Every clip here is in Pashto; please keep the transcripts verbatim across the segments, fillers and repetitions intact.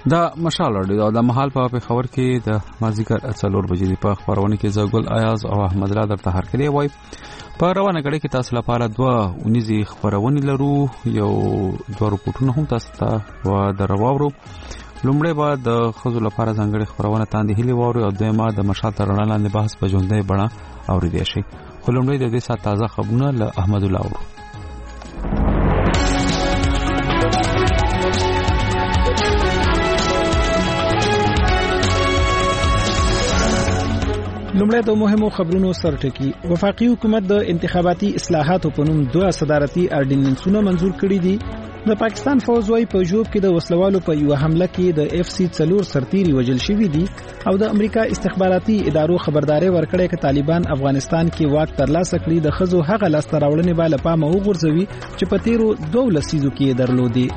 دا مشال اوري دا محل په خبر کې د مازیګر څلور بجې په خبرونه کې زګل ایاز او احمد را درته هر کړی وای په روانه غړي کې تاسو لپاره دوه ونیزي خبرونه لرو یو دوه رپورټونه هم تاسو ته و درواورو لومړی بعد د خزو لپاره ځانګړي خبرونه تاندې هلي ووري او دویمه د مشال ترونه لاندې بحث په ژوندۍ بڼه اوریدي شي خو لومړی د دې سات تازه خبرونه له احمد الله اورو لومړی د مهمو خبرونو سرټکی وفاقي حکومت د انتخاباتي اصلاحاتو په نوم دوه صدارتي اردیننسونه منزور کړي دي د پاکستان فوج وايي په جوب کې د وسلوالو په یو حمله کې د اف سی څلور سرتيري وژل شوی دي او د امریکا استخباراتي ادارو خبرداري ورکړې چې طالبان افغانستان کې واک ترلاسه کړي د خزو هغه لاس تراوړنې بالا پامه وګرځوي چې په تیرو دوه لسیزو کې درلودي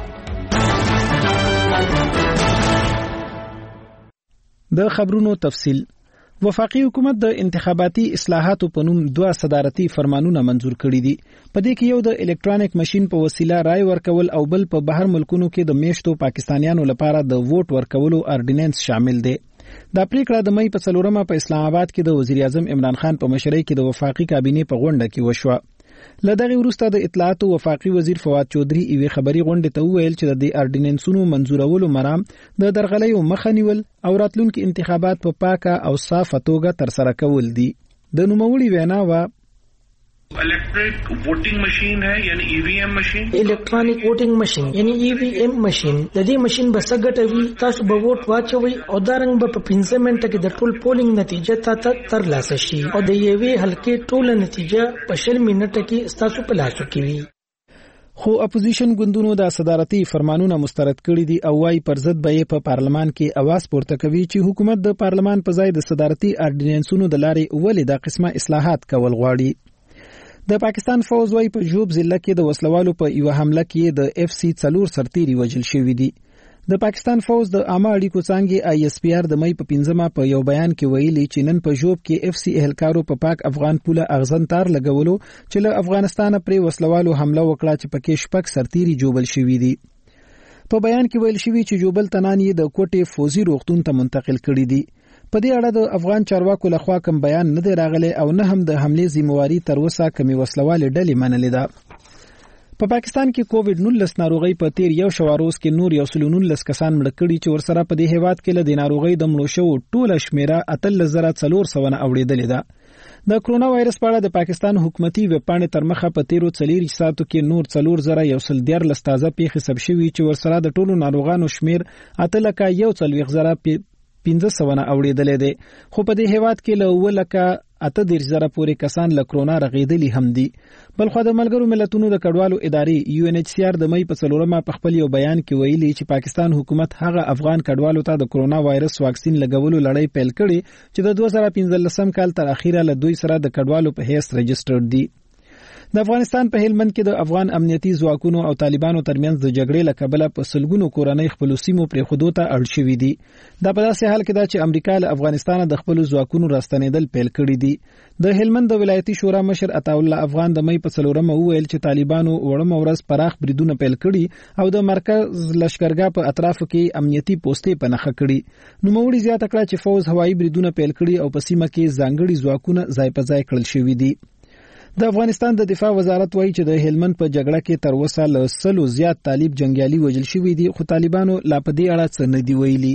د خبرونو تفصیل وفاقي حکومت د انتخاباتي اصلاحاتو په نوم دوه صدارتي فرمانونه منزور کړي دي په دې کې یو د الکترونیک ماشين په وسیله رای ورکول او بل په بهر ملکونو کې د میشتو پاکستانیانو لپاره د ووټ ورکولو اردیننس شامل دي دا پریکړه د مې په څلورمه په اسلام آباد کې د وزیر اعظم عمران خان په مشرۍ کې د وفاقي کابینې په غونډه کې وشوه لدغه وروسته د اطلاعات او وفاقي وزیر فواد چودري ایوي خبري غونډه ته ویل چې د اردیننسونو منزورولو مرام د درغلیو مخه نیول او راتلونکي انتخابات په پاکه او صافه توګه تر سره کول دي د نوموړي وینا و electric voting machine है यानी EVM machine electronic voting machine यानी ईवीएम मशीन د دې ماشين به سګټوي تاسو به ووټ واچوي او دا رنګ به په پنځه منټه کې د ټول پولینګ نتیجه تاسو ترلاسه شي او د یوې حلقې ټول نتیجه په شل منټه کې تاسو په لاس کې وي خو اپوزیشن ګوندونو د صدارتي فرمانونه مسترد کړي دي او وايي پر ضد به په پارلمان کې आवाज پورته کوي چې حکومت د پارلمان په ځای د صدارتي اردیننسونو د لارې ولې د قسمه اصلاحات کول غواړي د پاکستان فوج وايي په جوب ضلع کې د وسلوالو په یو حمله کې د اف سی څلور سرتيري وژل شوی دي د پاکستان فوج د عامه اړیکو څنګه آی اس پی آر د مې په پنځمه په یو بیان کې ویلي چې نن په جوب کې اف سی اهلکارو په پاک افغان پوله اغزن تار لګولو چې له افغانستان پرې وسلوالو حمله وکړه چې پکې شپږ سرتيري جوبل شوی دي په بیان کې ویل شوی چې جوبل تنان یې د کوټې فوزي روغتون ته منتقل کړي دي په دې اړه د افغان چارواکو لخوا کوم بیان نه دی راغلی او نه هم د حملې ذمہواری تر اوسه کمی وسلواله ډلې منلې ده په پاکستان کې کووډ نولس ناروغي په تیر یو شواروز کې نور یو سل نولس کسان مړ کړي چې ورسره په دې هیواد کې له ناروغي د مړو شو ټوله شمیره اتل زره څلور سو نه اوریدلې ده د کرونا وایرس په اړه د پاکستان حکومتي ویب پاڼې تر مخه په تیرو څلور ساعتو کې نور څلور زره یو سل ډیر لستازه پیښې ثبت شوي چې ورسره د ټولو ناروغانو شمیر اتل کا یو څلويخ زره پنځه سو نه اوریدلې ده خو په دې هیواد کې له ولکه اته دېرش زره پورې کسان له کرونا رغیدلی هم دي بل خو د ملګرو ملتونو د کډوالو ادارې یو ان ایچ سی آر د مې په څلورمه په خپل یو بیان کې ویلي چې پاکستان حکومت هغه افغان کډوالو ته د کرونا وایرس واکسین لګولو لړۍ پیل کړي چې د دوه زره پنځلسم کال تر اخیره له دوی سره د کډوالو په هیڅ رجسټرډ دي د افغانستان په هلمند کې د افغان امنیتي ځواکونو او طالبانو ترمنځ د جګړې لکبله په سلګونو کورنۍ خپل سیمو پرې خودو ته اړ شوې دي دا په داسې حال کې ده چې امریکا له افغانستان د خپل ځواکونو راستنېدل پیل کړي دي د هلمند د ولایتي شورا مشر عطا الله افغان د مې په څلورمه وویل چې طالبانو وړم ورځ پراخ بریدونه پیل کړي او د مرکز لشکرګاه په اطرافو کې امنیتي پوسټې پنهخه کړي نو موړي زیاته کړه چې فوز هوایي بریدونه پیل کړي او په سیمه کې ځانګړي ځواکونه ځای په ځای کړل شوي دي د افغانستان د دفاع وزارت وایي چې د هلمند په جګړه کې تر اوسه له سلو زیات طالب جنگیالي وژل شوي دي خو طالبانو لا په دې اړه څه نه دی ویلي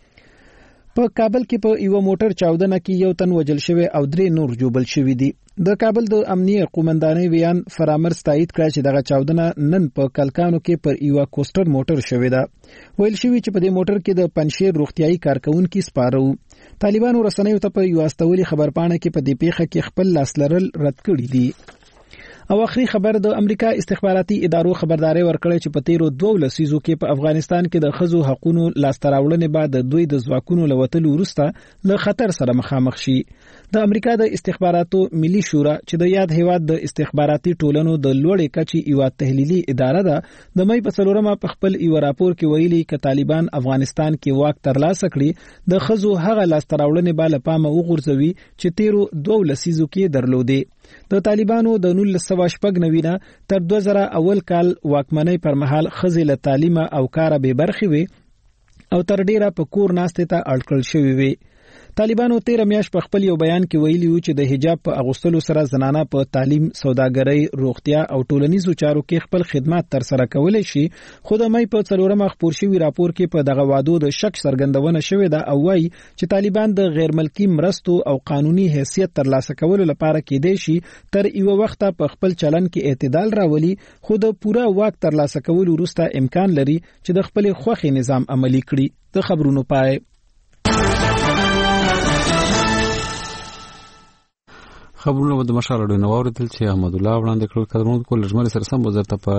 په کابل کې په یو موټر چاودنه کې یو تن وژل شوی او درې نور جوبل شوي دي د کابل د امنیه قومندانۍ ویان فرامر ستایید کړ چې دغه چاودنه نن په کلکانو کې پر یو کوستر موټر شوی ده ویل شوی چې په دې موټر کې د پنځشیر روغتيایي کارکونکو سپارو طالبانو رسنیو ته په یو استولي خبرپاڼه کې په دې پیښه کې خپل لاس لرل رد کړی دي او اخري خبر د امریکا استخباراتي ادارو خبرداري ورکړی چې په تیرو دوه لسیزو کې په افغانستان کې د خزو حقوقو لاستراوړنې بعد دوی د ځواکونو لوتلو وروسته له خطر سره مخامخ شي د امریکا د استخباراتو ملي شورا چې د یاد هیواد د استخباراتي ټولنو د لوړې کچې یو تحلیلي اداره ده د مې په څلورمه په خپل یو راپور کې ویلي ک طالبان افغانستان کې واک ترلاسه کړي د خزو هغه لاستراوړنې بالا پامه وغورځوي چې تیرو دوه لسیزو کې درلودي د طالبانو د نولس سوه شپږ نوي نه تر دوه زره اول کال واکمنۍ پر مهال خزې له تعلیم او کار به برخې وي او تر ډیره په کور ناستې ته اړ کړل شوی وي. طالبانو تیر میاشت په خپل یو بیان کې ویلي و چې د حجاب په اغوستلو سره زنانه په تعلیم، سوداګرۍ، روغتیا او ټولنیزو چارو کې خپل خدمات تر سره کولای شي، خو د مې په څلورمه خپور شوی راپور کې په دغه وعدو د شک څرګندونه شوې ده او وايي چې طالبان د غیر ملکی مرستو او قانوني حیثیت ترلاسه کولو لپاره کېدای شي تر یو وخت په خپل چلن کې اعتدال راولي، خو د پوره واک ترلاسه کولو وروسته امکان لري چې د خپل خوخي نظام عملی کړي. د خبرونو پای. خبرونه د مشاله نو اوریدل چې احمد الله وړاندې کړل. کډمو کول لجمل سره سم وزارت په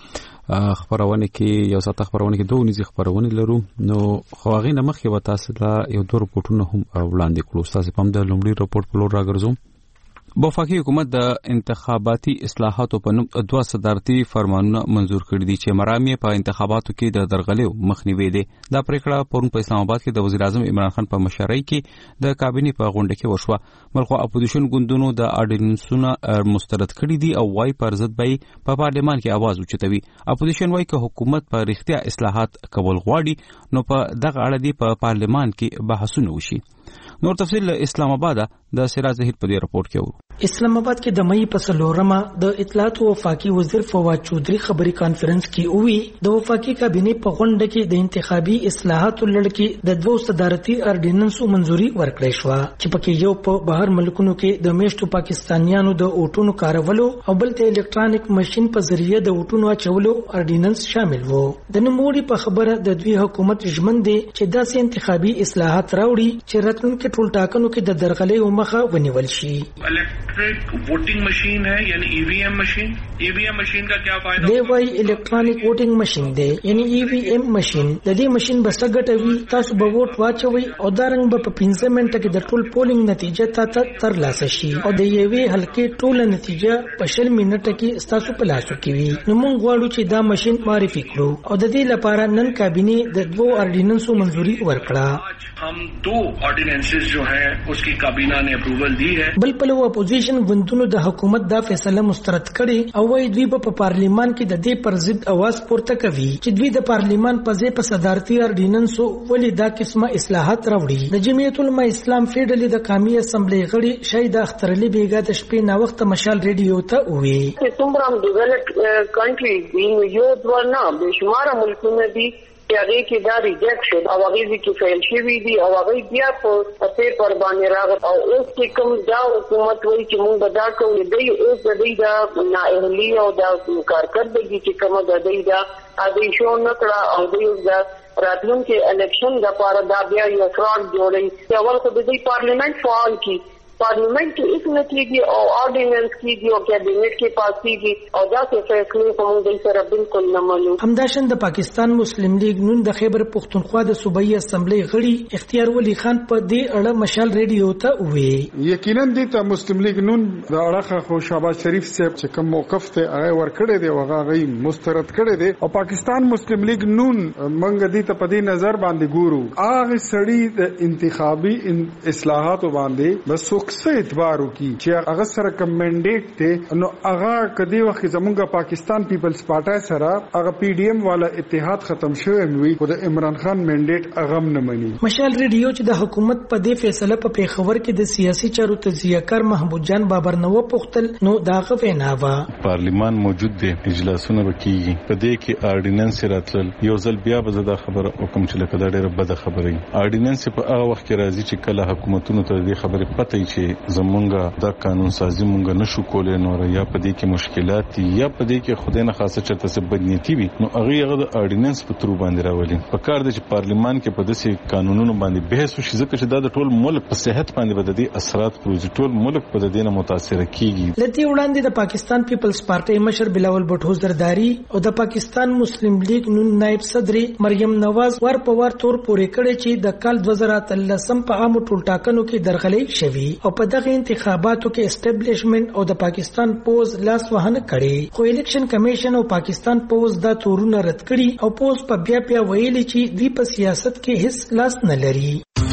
دې خبرونه کې یو ساته خبرونه کې دوه نيزي خبرونه لرو. نو خواغې نه مخې و تاسو لا یو دوه رپورټونه هم وړاندې کړو. تاسو په د لومړي رپورټ په لور راګرځوم. وفاقي حکومت د انتخاباتي اصلاحاتو په نوم دوه صدارتي فرمانونه منزور کړي دي چې مرامي په انتخاباتو کې د درغلې مخنیوي دي. دا پریکړه پرون په اسلام آباد کې د وزیر اعظم عمران خان په مشرۍ کې د کابینې په غونډه کې وشوه. ملخوا اپوزیشن ګوندونو د اډینسونه مسترد کړي دي او وايي پر ضد به په پارلمان کې आवाज اوچتوي. اپوزیشن وايي چې حکومت په رښتیا اصلاحات کول غواړي نو په دغه اړه دی په پارلمان کې بحثونه وشي. نور تفصیل اسلام آباد د سراج زهیر په دې رپورت کې وو. اسلام آباد کې د مئی په څلورمه د اطلاعات او وفاقي وزیر فواد چودري خبري کانفرنس کې وی د وفاقي کابینې په غونډه کې د انتخابي اصلاحاتو لړ کې د دوه صدارتي اردیننسو منزوري ورکړې شو چې پکې یو په بهر ملکونو کې د میشتو پاکستانیانو د اوټونو کارولو او بل ته الکترونیک ماشين په ذریعہ د اوټونو اچولو اردیننس شامل وو. د نوموړي په خبره د دوی حکومت ژمن دي چې داسې انتخابي اصلاحات راوړي چې راتلونکي ټول ټاکنو کې د درغلې مخه ونیول شي. इलेक्ट्रिक वोटिंग मशीन है यानी ईवीएम मशीन. ईवीएम मशीन का क्या फायदा? دی وای الکترونیک ووټینګ ماشين دی یعنی ای وی ایم ماشين. د دې ماشين به څنګه تاسو به ووټ واچوي او دا رنګ به په پنځه منټه کې د ټول پولینګ نتیجه تاسو تر لاسه شي او د یوې حلقې ټول نتیجه په شل منټه کې تاسو په لاس کې وي. نو موږ غواړو چې دا ماشين معرفي کړو او د دې لپاره نن کابینې د دوه اردیننسو منزوري ورکړه. हम दो ऑर्डिनेंसेस जो है उसकी काबीना ने अप्रूवल दी है. बल په اپوزیشن ګوندونو د حکومت دا فیصله مسترد کړي او وايي دوی په پارلیمان کې د دې پر ضد आवाज پورته کوي چې دوی د پارلیمان په ځای په صدارتي اردیننسو ولې دا قسمه اصلاحات راوړي. د جمعیت العلماء اسلام فیډرالي د قومي اسمبلی غړي شهید اختر علي بیګا د شپې نا وخت مشال ریډیو ته وویل چې څومره ډیولپډ کنټری دی یو ورنه بشمار ملکونه دي چې هغه کې دا ریجیکټ شو او هغه کې فیل شوی دی او هغه بیا په پیپر باندې راغی او اوس کې کوم دا حکومت وایي چې موږ به دا کوو دی اوس د دې دا نااهلي او دا کارکردګي چې کوم د دې دا اده شو نه کړه او دوی دا راتلونکي الیکشن د لپاره دا بیا یو فراډ جوړي چې اول خو د دې پارلیمنت فعال کی पार्लियामेंट की इस नतीजे और ऑर्डिनेंस की और कैबिनेट के पास की और जैसे फैसले को موږ سره بالکل نه منو. همداشن د پاکستان مسلم لیگ نون د خیبر پختونخوا د صوبایي اسمبلی غړي اختیار ولی خان په دې اړه مشال ریډیو ته وی یقینا د ته مسلم لیگ نون د اړه خو شهباز شریف صاحب چې کوم موقف ته هغه ور کړی دی او هغه مسترد کړی دی او پاکستان مسلم لیگ نون منګ دي ته په دې نظر باندې ګورو هغه سړی د انتخابي اصلاحات باندې بس څه اعتبار وکي چې هغه سره کوم منډیټ ته نو هغه کدی وخت زمونږه پاکستان پیپلز پارټي سره هغه پی ډی ایم والا اتحاد ختم شوی وي او د عمران خان منډیټ هغه نه مني. مشال ریډیو چې د حکومت په دې فیصله په پیښور کې د سیاسي چارو تجزیه کار محمود جان بابر نو پختل نو داغه ویناوه پارلیمان موجود دی اجلاسونه وکړي په دې کې اورډیننس راتل یو ځل بیا به زده خبره حکم چې لکه دا ډیره بده خبره اورډیننس په هغه وخت کې راځي چې کله حکومتونو ته دې خبره پته چې زمونږه دا قانون سازي مونږ نشو کولای نو یا په دې کې مشکلات یا په دې کې خدای نه خاصه چرته څه بدنيتي وي نو هغه هغه د اورډیننس په تر باندې راولي په کار د چې پارلیمان کې په داسې قانونونو باندې بحث وشي ځکه چې دا د ټول ملک په صحت باندې بددي اثرات پروزي ټول ملک په دې نه متاثر کیږي. لتی وړاندې د پاکستان پیپلز پارټي مشر بلاول بټو زرداری او د پاکستان مسلم لیگ نون نائب صدر مریم نواز ور په ور تور پورې کړي چې د کال دوه زره اتلسم په عامو ټول ټاکنو کې درغلې شوي او په دغه انتخاباتو کې اسټابلیشمنت او د پاکستان پوز لاس وهنه کړي خو الیکشن کمیشن او پاکستان پوز دا تورونه رد کړي او پوز په بیا بیا ویلي چې دوی په سیاست کې هیڅ لاس نه لري.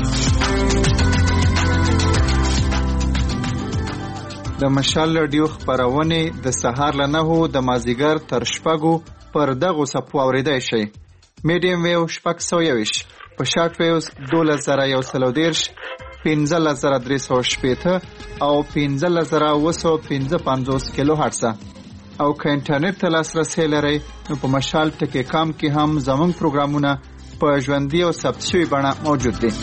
د مشال رادیو خبرونه د سهار له نهو د مازیګر تر شپږو پر دغه صفو اوریدای شي. میډیم ویو شپږ سو یوش په شارټ ویوز دولس زره یو سل او دېرش، پنځلس زره درې سوه شپېته او پنځلس زره اوه سوه پنځه پنځوس کیلو هرټزه. او که انټرنیټ ته لاسرسی لرئ نو په مشال ټکی کام کې هم زموږ پروګرامونه په ژوندي او ثبت شوي بڼه موجود دي.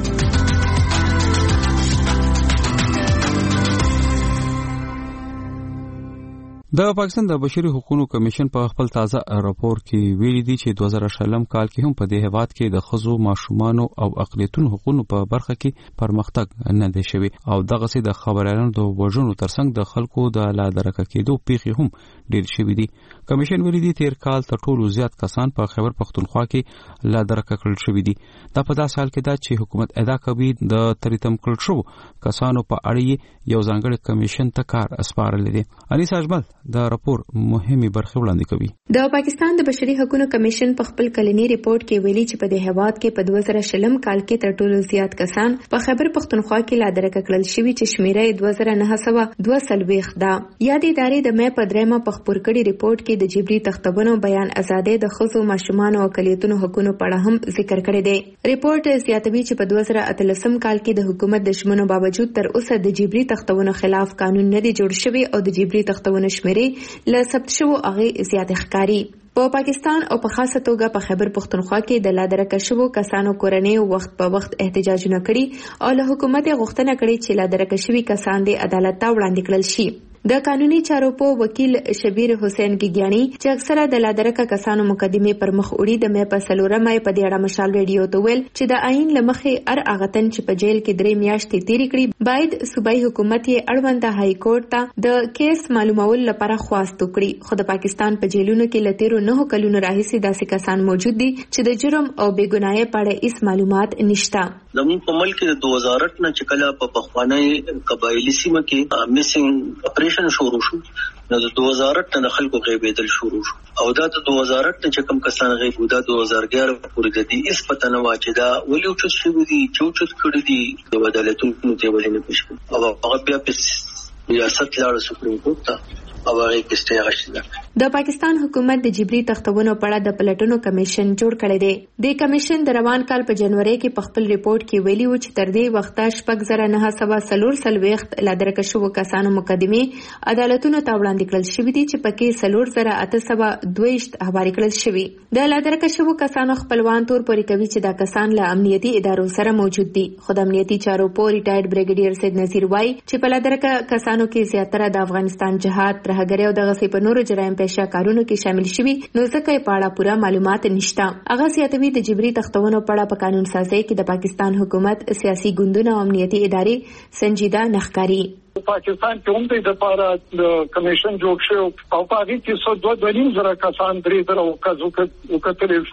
د پاکستان د بشري حقوقو کمیشن په خپل تازه راپور کې ویلي دي چې دوه زره شلم کال کې هم په دې هیواد کې د ښځو، ماشومانو او اقلیتونو حقوقو په برخه کې پرمختګ نه دی شوی او دغه سي د خبريالانو د وژنو ترڅنګ د خلکو د لادرکه کېدو پیښې هم ډېر شوي دي. کمیشن ویلي دي تیر کال تر ټولو زیات کسان په خیبر پختونخوا کې لادرکه کړل شوي دي. دا په داسې حال کې ده چې حکومت ادا کوي د تریتم کړل شو کسانو په اړه یو ځانګړی کمیشن ته کار اسپارل دي. انیس اجمل د راپور مهمه برخه وړاندې کوي. د پاکستان د بشري حقوقو کمیشن په خپل کلنی ریپورت کې ویلي چې په دې هیواد کې په دوه زره شلم کال کې تر ټولو زیات کسان په خیبر پختونخوا کې لادرکه کړل شوي چې شمیره دوه زره نه سوه دوه څلوېښت ده. یادې ادارې د مې په دریمه په خپور کړي ریپورت کې د جبري تختونو، بیان ازادي، د ښځو، ماشومانو او اقلیتونو حقوقو په اړه هم ذکر کړی دی. ریپورت زیاتوي چې په دوه زره اتلسم کال کې د حکومت د شمنو باوجود تر اوسه د جبري تختونو خلاف قانون نه دی جوړ شوی او د جبري تختونو شمیره ل ثبت شو هغه زیات ښکاری. په پاکستان او په خاصه توګه په خیبر پختونخوا کې د لادرکه شوو کسانو کورنۍ وخت په وخت احتجاجونه کړي او له حکومت غوښتنه کړې چې لادرکه شوي کسان د عدالت ته وړاندې کړل شي. د قانوني چارو په وکیل شبیر حسین ګیګیانی چې اکثره د لادرکه کسانو مقدمه پر مخ وړي د مې په سلورمه په دې اړه مشال ریډیو ته ویل چې د آئین لمخې ار اغتن چې په جیل کې درې میاشتې تیری کړي باید صوبایي حکومت یې اړوند هاي کورټ ته د کیس معلومول لپاره خواست وکړي. خو د پاکستان په جیلونو کې لتیرو نه کلونو راهیسې داسې کسان موجود دي چې د جرم او بېګناهۍ په اړه هیڅ معلومات نشته. زموږ په ملک کې د دوه هزار اته نه چې کله په پخوانی قبایلی سیمه کې میسنګ اپریشن شروع شو نو د دوه هزار اته نه خلکو غیبېدل شروع شو او دا د دوه هزار اته چې کوم کسان غیب ودا دوه هزار اګیاره پورې د دې اس پته نه واچي دا ولې او څه شوی دي چې څه کړی دي د عدالتونو ته ولې نه پېښ او هغه بیا په ریاست لاړ سپریم کورټ ته او هغه کېسټه غشتله. د پاکستان حکومت د جبري تختونو په اړه د پلټنو کمیشن جوړ کړی دی. د کمیشن د روان کال په جنوري کې په خپل ریپورت کې ویلي و چې تر دې وخته شپږ زره نه سوه څلور څلوېښت لادرکه شوو کسانو مقدمې عدالتونو ته وړاندې کړل شوې دي چې پکې څلور زره اته سوه دوه ویشت هواري کړل شوي. د لادرکه شوو کسانو خپلوان تور پورې کوي چې دا کسان له امنیتي ادارو سره موجود دي. خو د امنیتي چارو په ریټایرډ بریګیډیر سید نذیر وایي چې په لادرکه کسانو کې زیاتره د افغانستان جهاد، ترهګري او دغه په نورو جرایم پیشه کارونو کې شامل شوي نو ځکه په اړه پوره معلومات نشته. هغه زیاتوي د جبري تختونو په اړه په قانون سازي کې د پاکستان حکومت، سیاسي ګوندونه او امنیتي ادارې سنجیده نښکاري. پاکستان کې هم د لپاره د کمیشن جوړ شو او په هغه کې څو دوه دوه نیم زره کسان درې زره وکړو وکړل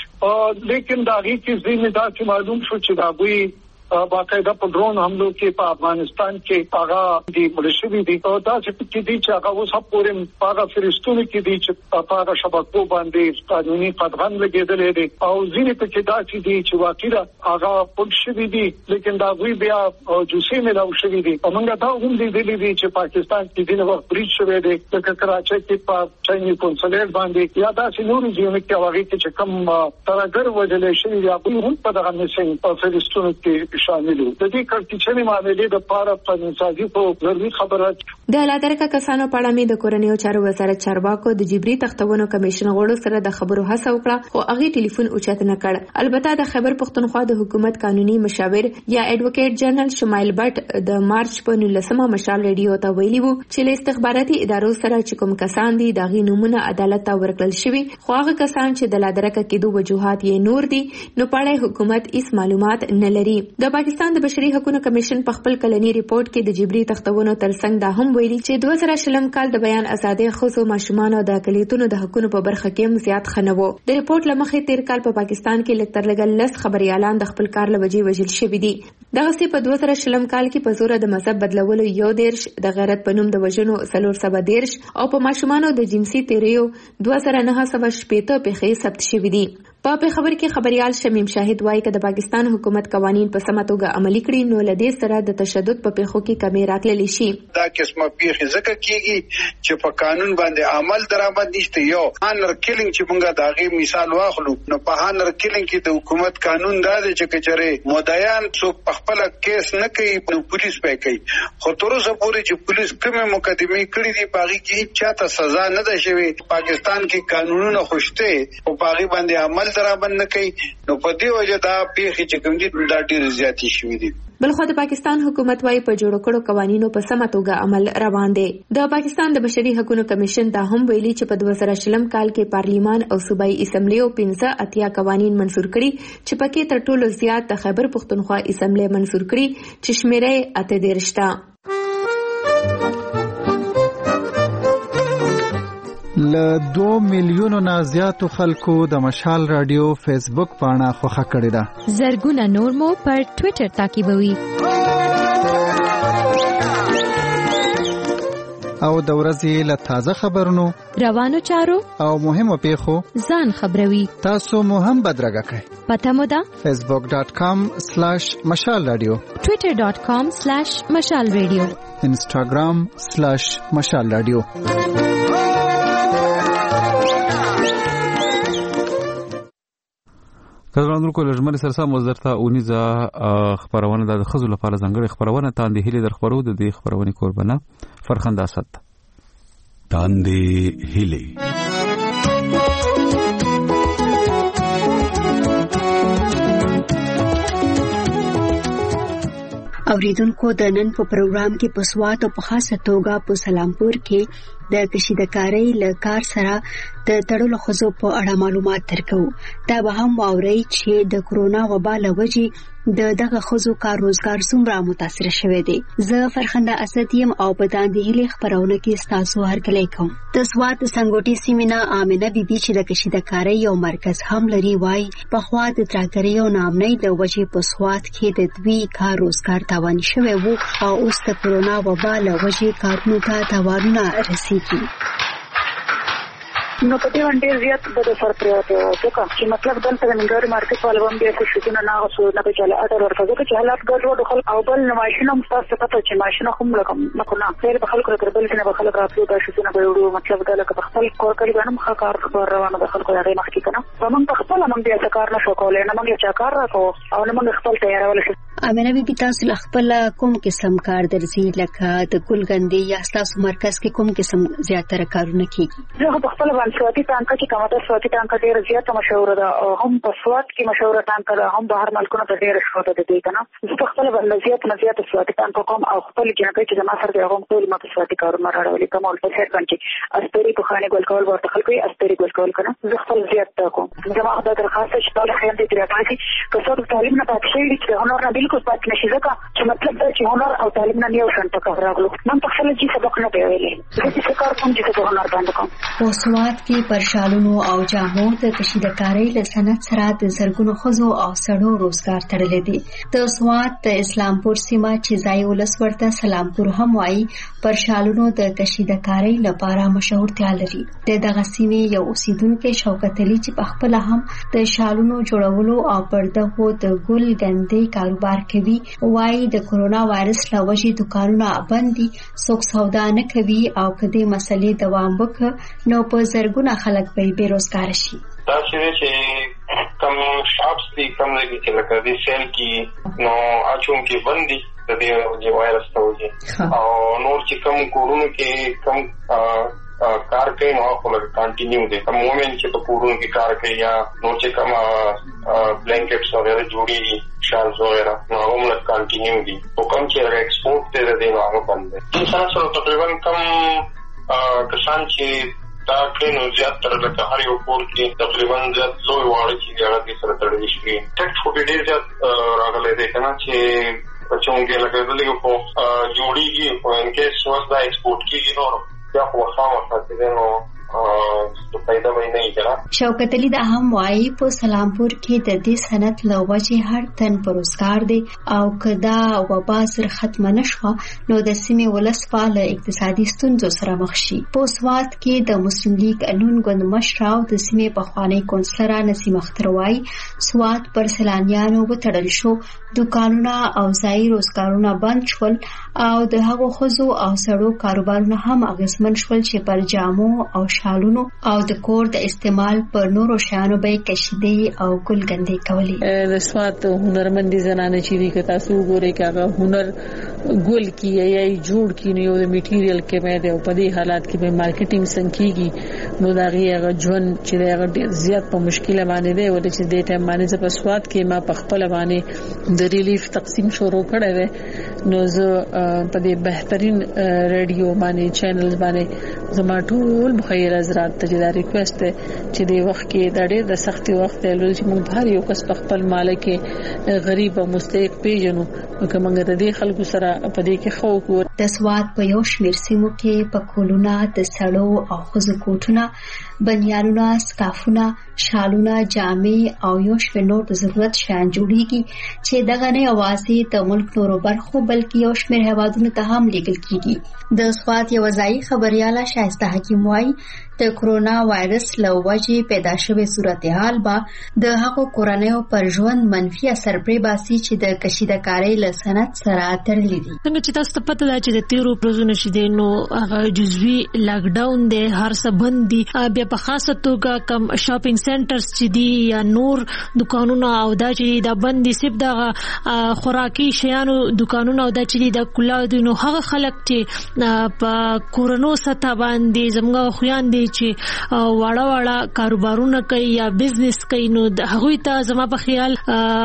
شو لیکن دا هغه کې ځینې دا چې معلوم شو چې دا وی باقاعده په ډرون حملو کې په افغانستان کې هغه د ملشوي دي او دا چې کې دي چې هغه اوس پورې هغه فرستونه کې دي چې په هغه شبکو باندې قانوني قدغن لګیدلې دي او ځینې په کې دا چې دي چې واقعا هغه پولیسي دي لیکن دا وی بیا جوسي ملاو شوی دي. موږ دا هم دي دي چې پاکستان کې دغه وخت بریټ شوی دی د کراچۍ کې په چایني کنسولیټ باندې یا دا چې نور ځینې کې هغه کې چې کوم ترګر وجلې شوی یا هم په دغه نشي په فرستونه کې شاملو د دې کړکېچنې معاملې د پاره قانونسازي په ضروري خبره د لادرکه کسانو په اړه مې د کورنیو چارو وزارت چارواکو د جبري تختونو کمیشن غړو سره د خبرو هڅه وکړه خو هغه ټلیفون اوچت نه کړ. البته د خیبر پختونخوا د حکومت قانوني مشاور یا ایڈوکیټ جنرال شمایل بټ د مارچ په نولسمه مشال ریډیو ته ویلي وو چې له استخباراتي ادارو سره چې کوم کسان دي دغه نمونه عدالت ته ورکړل شوی خو هغه کسان چې د لادرکه کېدو وجوهات یې نور دي نو په اړه حکومت هیڅ معلومات نه لري. د پاکستان د بشري حقوقو کمیشن په خپل کلنی ریپورت کې د جبري تختونو ترڅنګ دا هم ویلي چې دوه زره شلم کال د بیان ازادي، ښځو، ماشومانو او د اقلیتونو د حقوقو په برخه کې هم زیات خنوو. د ریپورت لمخې تیر کال په پاکستان کې لکتر لګل لس خبريالان د خپل کار لوجې وژل شوي دي. دغه سي په دوه زره شلم کال کې په زور د مذهب بدلولو یو دیرش، د غیرت په نوم د وژنو څلور سوه دیرش او په ماشومانو د جنسي تیریو دوه زره نه سوه شپېته پیښې ثبت شوي دي. په خبر کې خبريال شمیم شاهد وایي چې د پاکستان حکومت قوانين په سمه توګه عملي کړي نو لدې سره د تشدد په پیښو کې کمی راتللی شي. دا قسمه پیښې ځکه کیږي چې په قانون باندې عمل درآمد نشته. یو هانر کیلینګ چې موږ دا غي مثال واخلو نو په هانر کیلینګ کې د حکومت قانون دا دی چې کچره مدعیان څوک په خپل کیس نه کوي نو پولیس به کوي. خو تر اوسه پورې چې پولیس کومه مقدمه کړې دي باغی کې چاته سزا نه ده شوې. پاکستان کې قانونونه خوشته او باغی باندې عمل درآمد نه کوي نو په دې وجه دا پیښې چې کوم دي دا ډېر زیاتې شوې دي. بلخو د پاکستان حکومت وايي په جوړ کړو قوانینو په سمه توګه عمل روان دي. د پاکستان د بشري حقوقو کمیشن دا هم ویلي چې په دوه زره شلم کال کې پارلیمان او صوبایي اسمبلی او پنځه اتیا قوانین منسور کړي چې پکې تر ټولو زیات د خیبر پښتونخوا اسمبلی منسور کړي چې شمیره اته دیرشتا. ل دو میلیونو نه زیاتو خلکو د مشال رادیو فیسبوک پاڼه خوښه کړې ده. زرګونه نور مو پر ټوئیټر تعقیبوي. او د ورځې له تازه خبرونو روانو چارو او مهمو پیښو ځان خبروي. تاسو مو هم بدرګه کړئ. پته مو ده فیسبوک ډاٹ کام سلیش مشال رادیو، ټوئیټر ډاٹ کام سلیش مشال رادیو، انسټاګرام سلیش مشال رادیو. کله کو لږمن سرسه مزدرته اونیزه خبرونه د خزو لپاره ځنګړي خبرونه تاندې هلي در خبرو د دې خبرونه قربانه فرخند اسد تاندې هلي. اوریدونکو د نن په پروګرام کې په سوات او په خاصه توګه په سلامپور کې د کشیدکارۍ له کار سره د تړلو ښځو په اړه معلومات درکو. دا به هم واورئ چې د کرونا وبا له وجې د دغه ښځو کار روزګار څومره متاثر شوی دی. زه فرخنده اسد یم او په تاندې هلي خبرونه کې ستاسو هرکلی کوم. د سوات د سنګوټي سیمې نه آمنه بیبي چې د کشیدکارۍ یو مرکز هم لري وایي پخوا د ترهګرۍ او ناامنۍ د وجې په سوات کې د دوی کار روزګار تاواني شوی و او اوس د کرونا وبا له وجې کارونو ته تاوانونه رسیږي. نو په دې باندې زیات د سر پریوته او څه چې مطلب دلته د منګر مارکیټ والو هم بیا څه شتونه نه غوښو نه به چاله اټر ورکړي چې حالات ګډوډ خلک او بل نه ماشینه مستاسه پته چې ماشینه هم لکم نه کو نه خیر په خلکو تربل کې نه به خلک راځي دا شتونه به وړو مطلب دا لکه په خپل کور کوي باندې مخ کار روانه د خلکو هغه مخ کې کنه زمون په خپل هم بیا څه کار نه شو کولای نه موږ چې کار راکو او نه موږ خپل تیارول شو. امنه بي تاسو خپل کوم قسم کار درځي لکه د ګلګندې یا تاسو مرکز کې کوم قسم زیاتره کارونه کیږي؟ زه په خپل باندې سواتي ټانکه چې کومه د سواتي ټانکه ډیره زیاته مشهور ده او هم په سوات کې مشهور ټانکه ده هم بهر ملکونو ته ډیره شوته ده دی کنه. زه په خپل باندې زیات نه زیات سواتي ټانکه کوم او خپل جنګي چې زما سره د هغه ټول ماته سواتي کارونه راوړل کوم او په هر کانټي استری په خانه ګل کول ورته خلکو یې استری ګل کول کنه. زه خپل زیات کوم. زما د درخواست چې ټول خیال دې راځي که څو تعلیم نه پاتې شي چې هنر نه بالکل پاتې نشي ځکه چې مطلب دا چې هنر او تعلیم نه یو شان ټکر راغلو. من په خپل چې سبق نه پیویلې زه چې کار کوم چې په هنر باندې کوم. په سوات کې پر شالونو او جامو د کشیدکارۍ له صنعت سره د زرګونو ښځو او سړو روزګار تړلی دی. د سوات د اسلامپور سیمه چې ځای ولس ورته سلامپور هم وایي پر شالونو د کشیدکارۍ لپاره مشهورتیا لري. د دغه سیمې یو اوسیدونکی شوکت علي چې په خپل هم د شالونو جوړولو او پر دغو د ګل ګندې کاروبار کوي وایي د کرونا وایرس له وجې دکانونه بند دي، څوک سودا نه کوي او که دې مسلې دوام وکړي نو په زرګونه خلک به بیروزګاره شي. دا چې کم شاپس دي کم لګي چې لکه دې سیل کې نو اچوم کې بند دي د دې وایرس ته وجې او نور چې کم کورونو کې کم کار کوي نو خپل کنټینیو دي. کوم مومنت چې په کورونو کې کار کوي یا نور چې کوم بلانکټس وغیرہ جوړي شالز وغیرہ نو هم له کنټینیو دي او کوم چې ایکسپورټ ته دي نو هغه بند دي. انسان سره تقریبا کم کسان چې دا کینو زیات تر لکه هر یو کور کې تقریبا زیات لوی واړه چې هغه کې سره تړلي شي. ټیکس خو ډېر زیات راغلی دی کنه چې پچونګه لکه دلته په جوړیږي او ان کې سوس دا ایکسپورټ کیږي نو بیا خو خامخا چې نو پیدا وای نه کړه. شوکت علي د هم وايي په سلامپور کې د دې صنعت له وجې هر تن پر روزګار دی او کدا وبا سره ختم نشوه نو د سیمې ولسوال اقتصادي ستونزو سره مخ شي. په سوات کې د مسلم لیگ انون ګوند مشر او د سیمې پخوانی کونسلر نسیم اختر وايي سوات پر سیلانیانو وتړل شو، دکانونه او ځای روزګارونه بند شول او د هغو ښځو او سړو کاروبارونه هم اغیزمن شول چې پر جامو او شالونو او د کور د استعمال پر نورو شیانو به کشیدې او ګلګندې کولې. د سوات هنرمندي زنانه چې دي که تاسو وګورئ کاغه هنر ګل کی یا جوړ کی نو د میټیریل کې مې د په دې حالات کې به مارکیټینګ څنګه نو دا غیغه جون چې دا زیات په مشکله باندې دی ولې چې د ټیم باندې په سوات کې ما په خپل باندې د ریلیف تقسیم شروع کړی دی نو زه په دې بهترین رادیو باندې چینلز باندې زما ټول مخیر حضرات ته دا ریکوست دی چې د وخت کې د ډېر د سختي وخت دی چې موږ بهر یو کس په خپل مالک غریب او مستحق پیژنو که موږ د دې خلکو سره په دې کې خو کو. د سوات په یو شمېر سیمو کې په کولونه د سړو او ښځو کوټونه، بنیانونه، سکافونه، شالونه، جامې او یو شمېر نور د ضرورت شیان جوړیږي چې دغه نه یوازې د ملک نورو برخو بلکې یو شمېر هیوادونو ته هم لیږل کیږي. د سوات یو ځایي خبرياله شایسته حکیم وايي د کرونا وایرس له وجې پیدا شوې صورتحال به د هغو کورنیو پر ژوند منفي اثر پرې باسي چې د کشیدهکارۍ له صنعت سره تړلي دي. څنګه چې تاسو ته پته ده چې د تیرو پروژونو چې دی نو هغه جزوي لاک ډاون دی، هر څه بند دي، بیا په خاصه توګه کم شاپینګ سنټرز چې دي یا نور دکانونه او دا چې دا بند دي صرف د خوراکي شیانو دکانونه او دا چې د کلاو دي نو هغه خلک چې په کورونو سطح باندې زموږ خویان دي چې واړه واړه کاروبارونه کوي یا بزنس کوي نو د هغوی ته زما په خیال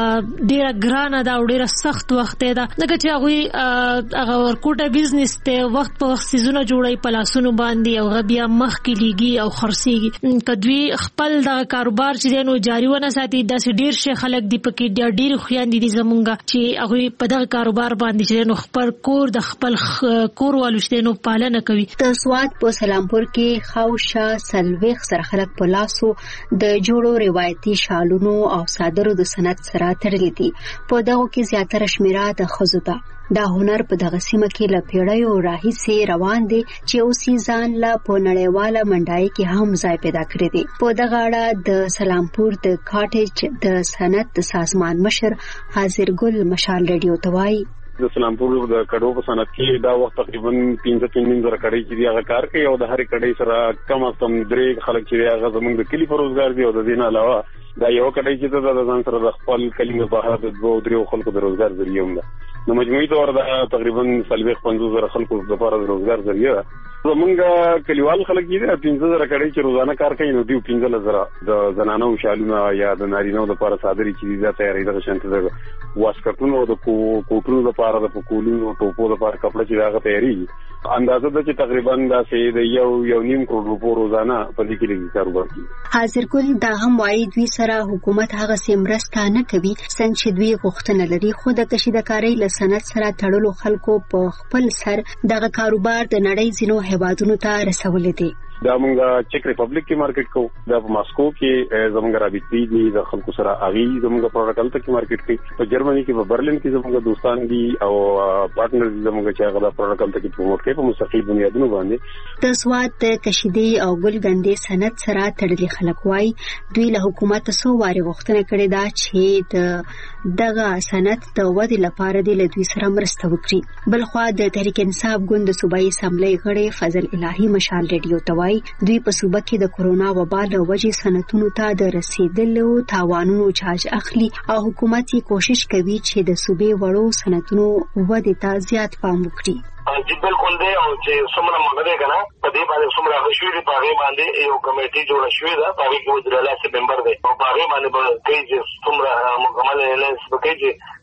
ډیره ګرانه ده او ډیره سخت وخت ده ځکه چې هغوی هغه ورکوټه بزنس ته وخت په وخت سیزونه جوړوي په لاسونو باندې او بیا مخکې لیږي او خرڅېږي. که دوی خپل دغه کاروبار چې دی نو جاري ونه ساتي داسې ډېر ښه خلک دي پکې ډېر خویان دي زمونږ چې هغوی په دغه کاروبار باندې چې نو خپل کور د خپل کور والو چې نو پالنه کوي. د سوات په سلامپور کې خاوشا سلويخ سره خلک په لاسو د جوړو روایتي شالونو او صادرو د صنعت سره تړلي دي. په دغه کې زیاتره شمیره د ښځو ده. دا هنر په دغه سیمه کې له پیړیو راهیسې روان دی چې اوس ځان لا په نړیواله منډای کې هم ځای پیدا کړی دی. په دغه اړه د سلامپور د کاټیج د صنعت سازمان مشر حاضر ګل مشال رادیو ته وایي د سلامپور د کډو په صنعت کې دا وخت تقریبا پنځه پنځه زره کډې چې دی هغه کار کوي او د هر کډې سره کم از کم درې خلک چې هغه زموږ د کلی په روزګار دی او د دې نه علاوه دا یو کډې چې د ځان سره د خپل کلی په بهر د دوه درې خلکو د روزګار ذریعہ هم ده نو مجموعي تور دا تقریبا سلويخ پنځه زره خلکو د لپاره د روزګار ذریعہ ده. زمونږ کلیوال خلک دي پنځه زره کډې چې روزانه کار کوي نو دوی پنځه زره د زنانو شالونه یا د نارینو د لپاره صادري چې دا تیاری د شانته د واسکټونو د کوټونو د لپاره د پکولونو ټوپو د لپاره کپړه چې هغه تیاری اندازه ده چې تقریبا دا سي د یو یو نیم کروڑ روپو روزانه په دې کې لګي کاروبار کوي. حاضر ګل دا هم وايي دوی سره حکومت هغه سیمرسته نه کوي څنګه چې دوی غوښتنه لري خو د کشیدهکارۍ له صنعت سره تړلو خلکو په خپل سر دغه کاروبار د نړۍ ځینو هیوادونو ته رسولې دي. دا مونږه چک ریپبلیک کې مارکیټ کوو، دا په ماسکو کې زموږ رابطې دي د خلکو سره اغي زموږ پروډکټ هلته کې مارکیټ کوي. په جرمني کې په برلین کې زموږ دوستان دي او پارټنر دي زموږ چې هغه پروډکټ هلته کې پروموټ کوي په مستقل بنیادونو باندې. د سوات د کشیدې او ګلګندې صنعت سره تړلي خلک وایي دوی له حکومت څو واري غوښتنه کړې ده چې د دغه صنعت د ودې لپاره د دوی سره مرسته وکړي. بلخوا د تحریک انصاف ګوند د صوبایي اسمبلی غړي فضل الهي مشال رادیو ته دوی په صوبه کې د کرونا وبا له وجې صنعتونو ته د رسیدلو تاوانونو چارج اخلي او حکومت یې کوشش کوي چې د صوبې وړو صنعتونو ودې ته زیات پام وکړي. جی بالکل دی او چې څومره مونږ کنه په دې باندې څومره غشوي دی په هغه باندې یو کمیټي جوړه شوې ده په هغه کې وزیر اعلی سي ممبر دی او په هغه باندې به کوي چې څومره مکمل اعلان وکړي چې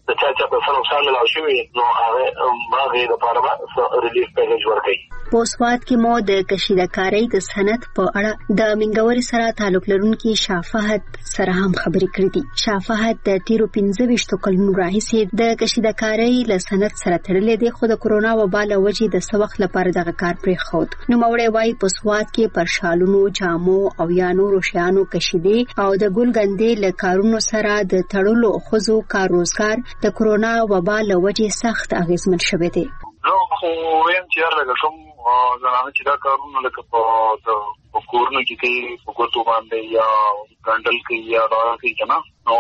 د چا چې په سر نقصان ملاو شوی نو هغه باغې د پاره ریلیف پیکیج ورکړي. په سواد کې مو د کشیدکارۍ د صنعت په اړه د منګوري سره تعلق لرونکي شافهد سره هم خبرې کړې دي. شافهد د تیرو پنځه ویشتو کلونو راهیسې د کشیدکارۍ له صنعت سره تړلې دی، خو د کورونا وبا له وجې د څه وخت لپاره دغه کار پرېښود. نوموړی وایي په سواد کې پر شالونو، جامو او یا نورو شیانو کشیدې او د ګلګندې له کارونو سره د تړلو ښځو کار روزګار د کورونا وبا له وجې سخت اغېزمن شوی دی. نو خو ویم چې هر لکه کوم زنانه چې دا کارونه لکه په د کورونو کې کوي، په ګوتو باندې یا ګنډل کوي یا دا کوي که نه، نو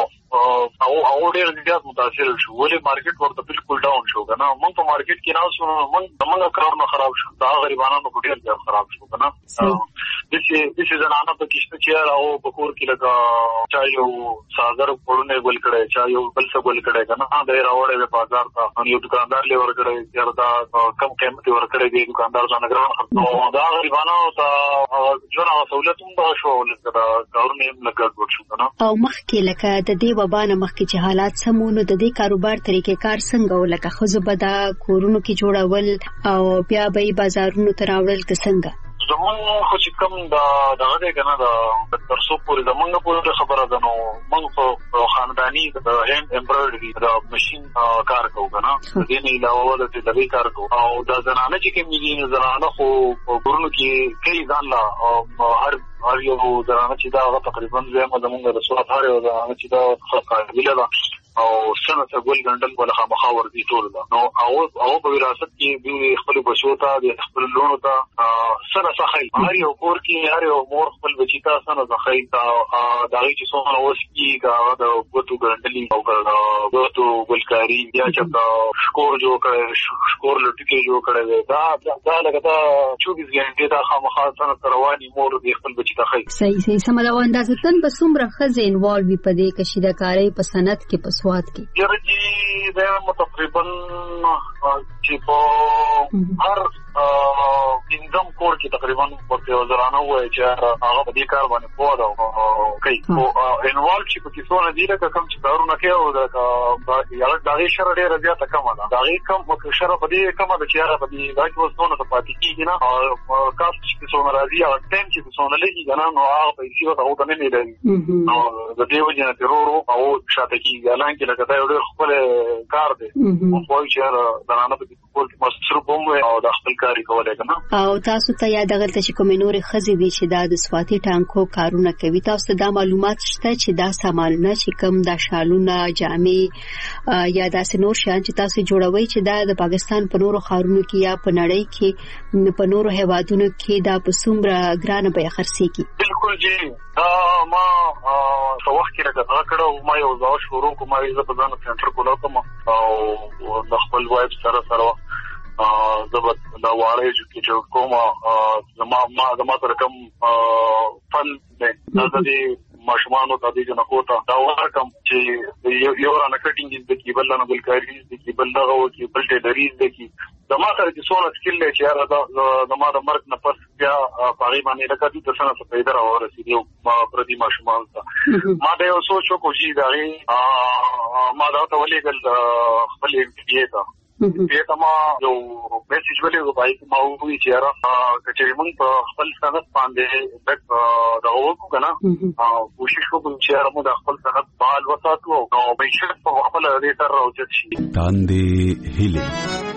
او او ډېر زیات متاثر شو. ولې مارکیټ ورته بالکل ډاون شو که نه. موږ په مارکیټ کې ناستو، موږ زموږ کارونه خراب شو، د هغه غریبانو په ډېر زیات خراب شو که نه. داسې داسې زنانه پکې شته چې هغه په کور کې لکه چا یو څادر پړونی ګل کړی، چا یو بل څه ګل کړی که نه، دی یې راوړی دی بازار ته، یو دوکاندار یې ورکړی، یاره دا کم قیمت یې ورکړی دی دوکاندار ځانه ګران خرڅ. نو دا غریبانو ته ژوند هغه سهولت هم دغه شو، لکه دا کارونه یې هم لږ ګډوډ شو که نه. او مخکې لکه د دې وبا نه مخکې چې حالات سم وو، نو د دې کاروبار طریقې کار څنګه و؟ لکه ښځو به دا کورونو کې جوړول او بیا به یې بازارونو ته راوړل که څنګه؟ زمونږ خو چې کوم د دغه دی که نه، د تر څو پورې زمونږ پورې خبره ده، نو موږ خو خانداني د هینډ امبرايډري د ماشین کار کوو که نه، د دې نه علاوه د تدبیر کار کوو. او د زنانه چې کوم دي، زنانه خو په کورونو کې کوي ځان له هر هر یو زنانه چې دا هغه تقریبا زموږ زمونږ د سوات هر یو زنانه چې دا قابله ده او سنه ته ګل ګنډل ولا خامخا ورځي ټول ده. نو او او په وراثت کې دوی خپل بچو ته د خپل لونو ته سره صحي، هر یو کور کې هر یو مور خپل بچی ته سره صحي ته دا چې څومره وسکی دا د ګوتو ګنډلي او د ګوتو ګلکاري یا چې د شکور جوړ کړي، شکور لټکي جوړ کړي، دا دا لکه دا چوبیس غنټې دا خامخا سره رواني مور د خپل بچی ته خي. صحیح صحیح سم دا اندازتن به څومره ښځې انوالو وي په دې کشیدکارۍ په صنعت کې په سواد کې؟ یارجی دا تقریبا چې په هر انځم کور کې تقریبا په زرانه وای چې هغه په دې کار باندې پوه ده کوي. او انوالو چې په کیسو نه دی لکه کوم چې کارونه کوي او دا یو دغه شر ډېر زیاته کم ده، دغه کم په شر په دې کم ده چې هغه په دې دا کې وسونه ته پاتې کیږي نه، او کار چې څو ناراضي او ټیم چې څو نه لګي نه، نو هغه په هیڅ وخت هغه نه لري. نو د دې وجه نه ترورو او شاته کیږي، الان کې لکه دا یو ډېر خپل کار دی، خو چې دا نه په کور کې مصروف هم او د خپل کاری کولای کنه. او تاسو ته یاد غلطه چې کوم نور خزي دي چې دا د سواتي ټانکو کارونه کوي، تاسو دا معلومات شته چې دا سامانونه چې کوم دا شالونه، جامې یا داسې نور شیان چې تاسو جوړوي چې دا د پاکستان په نورو ښارونو کې یا په نړۍ کې په نورو هیوادونو کې دا په څومره ګرانه بیه خرڅېږي؟ بالکل جی، دا ما څو وخت کې راغله کړو، ما یو ځای شروع کوم، ما یې په ځان سنټر کوله کوم او د خپل وایب سره سره زبر دا واړې چې کوم زما ما زما تر کوم فن نه د دې ماشومان ته د جن کوته دا ورکم چې یو رانه کټینګ د کی بل نه بل کاری د کی بل دغه او کی بل ټیډریز د کی زما سره چې څونه سکل لري چې هغه زما د مرګ نه پس بیا پاري باندې راکړي د څه څه پیدا راورسېږي او ما پردي ماشومان ته ما دا یو سوچ وکړ چې دا ما دا ته ولېګل خپل انټیټي ته دې ته ما یو میسج ولې وایي چې ما وایي چې را کچې موږ په خپل صنعت باندې د دا وکړو کنه او کوشش وکړو چې موږ د خپل صنعت بال وساتو او به شي په خپل دې سره راوځي شي. تاندې هیله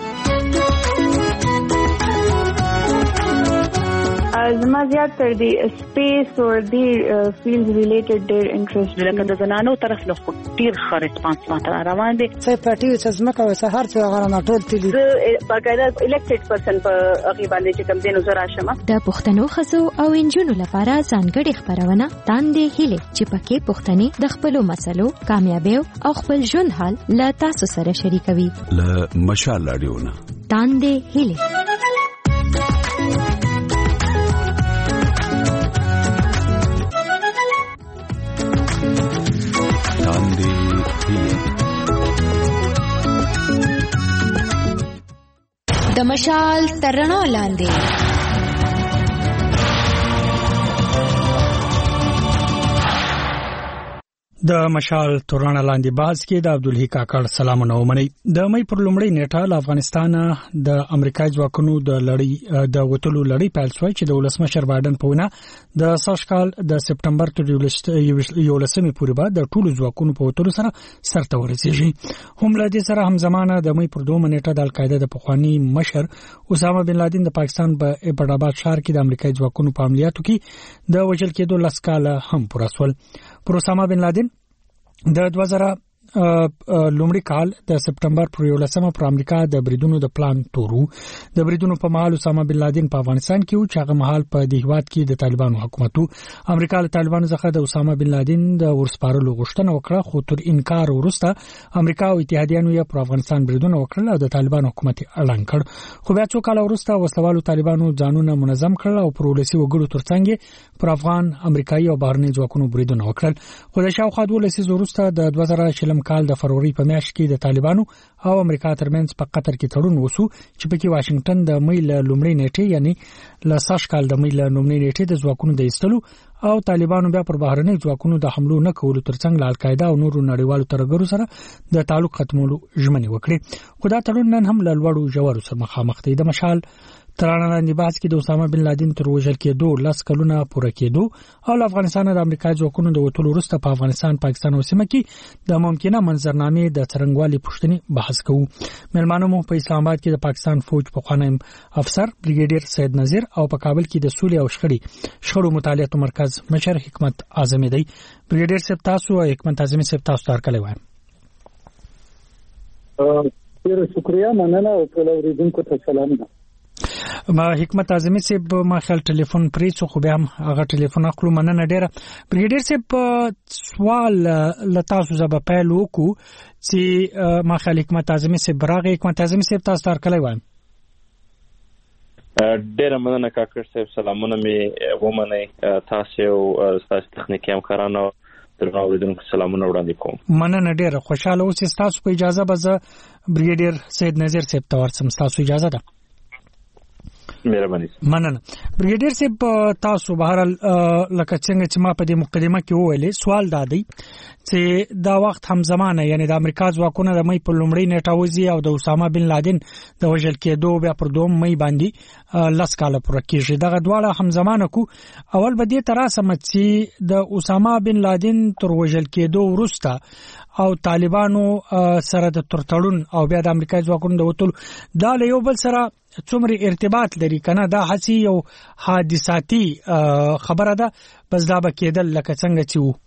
زما زیات تر دی سپیس او دی فیلډ ریلیټډ ډیر انټرست لکه د زنانو طرف له ډیر خرج پانس ماته روان دي څه پټي څه زمکه وسه هر څه غره نه ټول تلي باقاعده الیکټډ پرسن په هغه باندې چې کوم دینو زرا شمه د پښتنو خزو او انجونو لپاره ځانګړي خبرونه تاندې هیله چې پکې پښتني د خپل مسلو کامیابی او خپل ژوند حال لا تاسو سره شریکوي. ل مشال رادیونا تاندې هیله د مشال ترڼو لاندې د مشال تورانه لاندې باز کې د عبدالحی کاکړ سلامونه ومني. د مې پر لومړی نیټه له افغانستان د امریکای ځواکونو د لړۍ د وټلو لړۍ پیل شوې چې د ولسمشر بایدن په وینا د سوشکال د سپټمبر تر یولسمې پورې بعد د ټولو ځواکونو په وټلو سره سرته ورسیږي. هم له دې سره هم زمانه د مې پر دوه نیټه د القاعده د پخوانی مشر اسامه بن لادن د پاکستان په ابټاباد ښار کې د امریکای ځواکونو په عملیاتو کې د وژل کېدو لس کاله هم پوره شول. پر اسامه بن لادن د دوه زره لومړی کال د سپټمبر پر یولسمه پر امریکا د بریدونو د پلان تورو د بریدونو په مهال اسامه بن لادن په افغانستان کې او چې هغه مهال په د هیواد کې د طالبانو حکومتو امریکا له طالبانو څخه د اسامه بن لادن د ورسپارلو غوښتنه وکړه، خو تر انکار وروسته امریکا او اتحادیانو یې پر افغانستان بریدونه وکړل او د طالبانو حکومت اعلان کړ. خو بیا څو کال وروسته وسلوالو طالبانو ځانونه منظم کړل او پر ولسی وګړو ترڅنګ پر افغان امریکایي او بهرني ځواکونو بریدونه وکړل. خو د شاوخوا دوه لسیز وروسته د دوه زره شلم کال د فروری په میاشت کې د طالبانو او امریکا ترمنځ په قطر کې تړون وشو چې په کې واشنگټن د مې له لومړۍ نیټې یعنی له ساش کال د مې له لومړۍ نیټې د ځواکونو د ایستلو او طالبانو بیا پر بهرني ځواکونو د حملو نه کولو ترڅنګ له القاعده او نورو نړیوالو ترګرو سره د تعلق ختمولو ژمنې وکړي. خو دا تړون نن هم له لوړو ژورو سره مخامخ دی. د مشال ترانه لاندې باز کې د اسامه بن لادن تر وژل کېدو لس کلونه پوره کېدو او له افغانستان د امریکا ځواکونو د وټولو وروسته په افغانستان پاکستان او سیمه کې د ممکنه منظرنامې د څرنګوالي پوښتنې بحث کوو. مېلمانو مو په اسلام آباد کې د پاکستان فوج پخوانی افسر بریګیډیر سید نذیر او په کابل کې د سولې او شخړې شخړو مطالعاتو مرکز مشر حکمت اعظمي دی. بریګیډیر صاحب تاسو او حکمت اعظمي صاحب تاسو ته کله وایم. ډېر شکریا مننه او ټول اوریدونکو ته سلام. ما حکمت اعظمي صاحب ما خل ټلیفون پرې څو خو بیا هم هغه ټلیفون اخلو مننه ډیره. بریګیډیر صاحب سوال لتاسو زبا پیل وکړو چې ما خل حکمت اعظمي صاحب راغی. حکمت اعظمي صاحب تاسو تر کله وایم. ډیره مننه کاکړ صاحب سلامونه می ومنه تاسو او تاسو تخنیکی همکارانو درنو اوریدونکو سلامونه وړاندې کوم. مننه ډیره خوشاله اوسئ. تاسو په اجازه به زه بریګیډیر سید نذیر صاحب ته ورسم. تاسو اجازه ده؟ مهرباني. مننه. بریګیډیر صاحب تاسو بهرال لکه څنګه چې ما په دې مقدمه کې وویلې سوال دادی چې دا وخت هم زمانه یعنی د امریکا ځواکونه د مې په لومړی نیټه وځي او د اسامه بن لادن د وژل کېدو بیا پر دوم مې باندې لس کاله پوره کېږي. دغه دواړه هم زمانه کو اول به دې تراسم چې د اسامه بن لادن تر وژل کېدو وروسته او طالبانو سره د ترتړون او بیا د امریکا ځواکونو د وټلو دا له یو بل سره څومره ارتباط لري کنه دا هڅه یو حادثاتي خبره ده بس دا به کېدل لکه څنګه چې وو.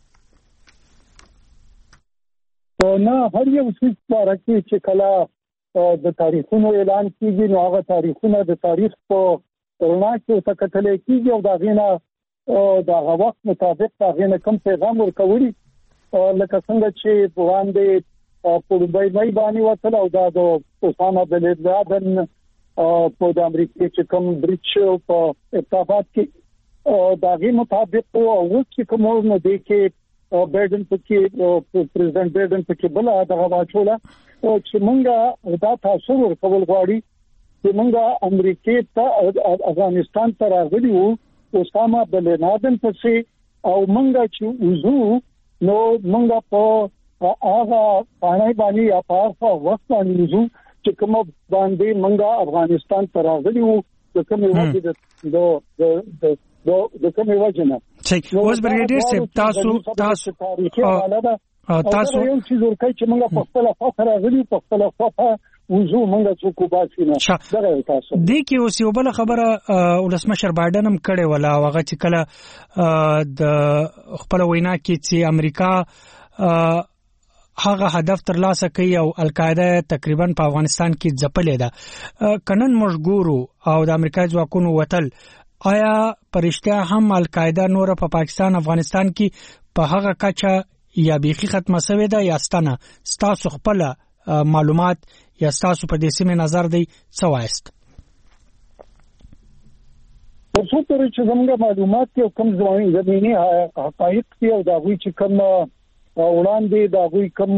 نه هر یو څه ورکه چې کله د تاریخونو اعلان کیږي نو هغه تاریخونه د تاریخ په رڼا کې تکتل کیږي او دا غینه دا وخت مطابق دا غینه کوم پیغام ورکوي لکه څنګه چې وړاندې په دوبۍ مې باندې وصل او دا د اسامه بن لادن په د امریکای چې کوم بریچ په اتفاق کې دا غي مطابق او چې کوم نو د کې بایدن پکې پریزیدنت بایدن پکې بل دا واچولا او چې مونږه دا تاسو ورکول غواړي چې مونږه امریکای ته افغانستان ته راغلي وو اسامه بن لادن پسې او مونږه چې وزو نو مونږه په هغه باندې باندې یا په هغه وخت باندې وزو چې کوم باندې منګه افغانستان ته راغلي وو د کومې وجه د د د د کومې وجه نه. صحیح. اوس بریګیډیر صاحب تاسو تاسو تاسو یو څه ورکړئ چې منګه په خپل فخر راغلي په خپل فخر وزو منګه څوک باسي نه. دا تاسو د کې اوس یو بل خبره ولسمشر بایدن هم کړې ولا هغه چې کله د خپل وینا کې چې امریکا هغه هدف تر لاسه کوي او القاعده تقریبا په افغانستان کې ځپلې ده. کنن مشګورو او د امریکا ځواکونو وتل آیا پرشتیا هم القاعده نور په پا پاکستان افغانستان کې په هغه کچه یا بیخي ختمه شوې ده یا ستنه تاسو خپل معلومات یا تاسو په دې سیمه نظر دی څه وایست؟ په څو پورې چې زموږ معلومات کې کوم ځواني زميني حقایق کې او دا وی چې کوم وړاندې دا غوي کم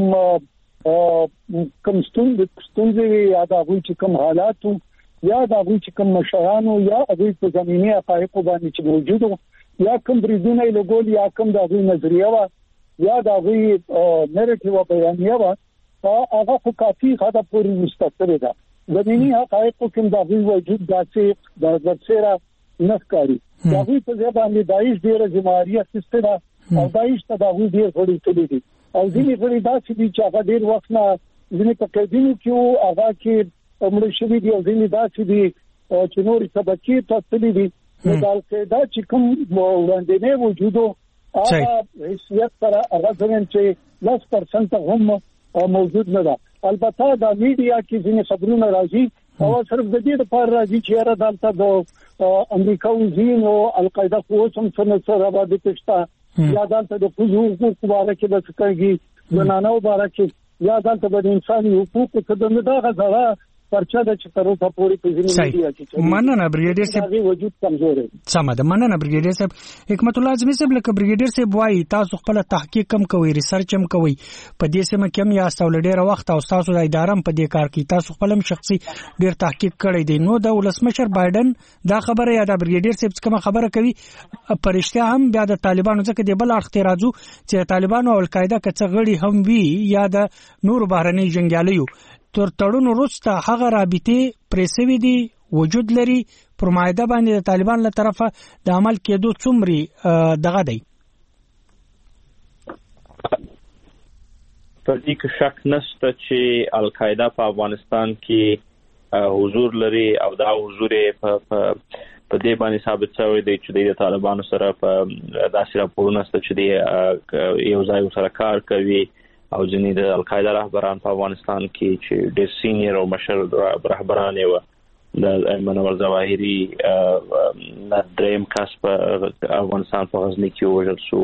کم ستونزې یا دا غوي چې کم حالات یا دا غوي چې کم مشرانو یا غوي په زميني حقایق باندې چې موجودو یا کم بریدونه لګول یا کم دا غوي نظریه وا یا د غوي نریټیو بیانیه وا هغه خو کافي خاطر پوری مستقره ده زمینی حقایق کوم د غوي وجود داسې د ورسره نخکاری دا غوي په ځبان د دایښ ډیره جمهوریت سیستم او دایښ ته د غوي ډیر غړي تللی دي او ځینې غړي داسې دي چې هغه ډیر وخت نه ځینې په کډینو کې هغه کې عمر شوی دی او ځینې داسې دي چې نورې طبقې ته تللی دي نو د القاعده چې کوم وړاندې وجودو هغه حیثیت سره هغه څنګه چې لس پرسنټ هم موجود نه ده. البته د میډیا کې ځینې خبرونه راځي او صرف د دې لپاره راځي چې را دلته د امریکا وزین او القاعده خو هم څنګه سره باندې پښتا یا دلته د حقوقو په اړه کې د څنګه زنانه او بارکه یا دلته د انساني حقوقو په دغه دغه پرچا د چترو په پوری پېژنې میډیا کې مننه بریګیډر صاحب وجود کمزور دی. سمه ده مننه بریګیډر صاحب. حکمت الله اعظمي صاحب لکه بریګیډر صاحب وایي تاسو خپل تحقیق کم کوئ ریسرچ هم کوئ په دې سم کې هم یا استولډیر وخت او تاسو د ادارې په دې کار کې تاسو خپل هم شخصي ډیر تحقیق کړی دی. نو د ولسمشر بایدن دا خبره یا د بریګیډر صاحب کوم خبره کوي پرشتیا هم بیا د طالبانو ځکه د بل اړخ راځو چې طالبانو او القاعده کڅ غړي هم وی یا د نور بهرني جنگیالیو تر تړون وروسته هغه رابطه پریسوي دي وجود لري پر مایده باندې د طالبان له طرفه د عمل کېدو څومره دغه دی. په دې کې شک نشته چې القاعده په افغانستان کې حضور لري او دا حضور په په دې باندې ثابت شوی دی چې د طالبانو سره په داسې راپورونه ست چې یو ځای سره کار کوي او ځینې د القاعده رهبران په افغانستان کې چې د سینیر او مشر رهبران یو د ایمن الظواهری د دریم کس په افغانستان په غزنی کې وژل شو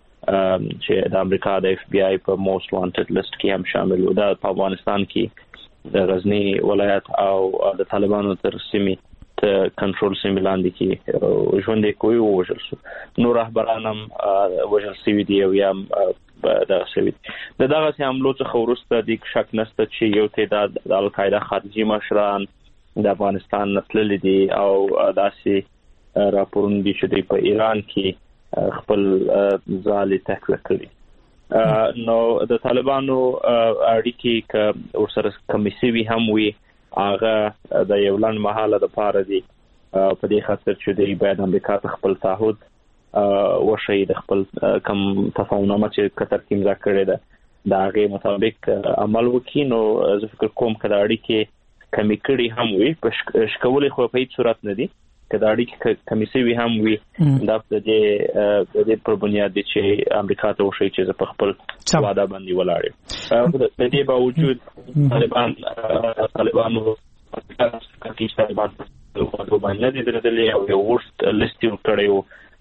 چې د امریکا د اف بی آی په موست وانټډ لیست کې هم شامل و. دا په افغانستان کې د غزنی ولایت او د طالبانو تر سیمې ته کنټرول سیمې لاندې کې ژوند کوي او وژل شو. نو رهبران هم وژل شوي دي او یا دا سوي د دغه سي عملو څخه ورسته د شک نشته چې یو تعداد د القاعده خارجي مشران د افغانستان نتلل دي او داسې راپورونه دي چې په ایران کې خپل ځالې تکل کړي. نو د طالبانو اړیکې ک ورسره کمیسي هم وي هغه د یو لن محاله د پاره دي په دې خاطر چې د باید امریکا ته خپل تعهد وشي د خپل کم تفاهمنامه چې قطر کې امضا کړې ده دا هغه مطابق عمل وکړي. نو زه فکر کوم کله اړیکې کمی کړي هم وي په شکولې خو په هیڅ صورت نه دي کله اړیکې کمیسي وي هم وي دا د دې د دې پر بنیاد چې امریکا ته وشي چې په خپل وعده باندې ولاړ د دې باوجود طالبان طالبانو کې طالبان په باندې د دې یو ورست لیست کړیو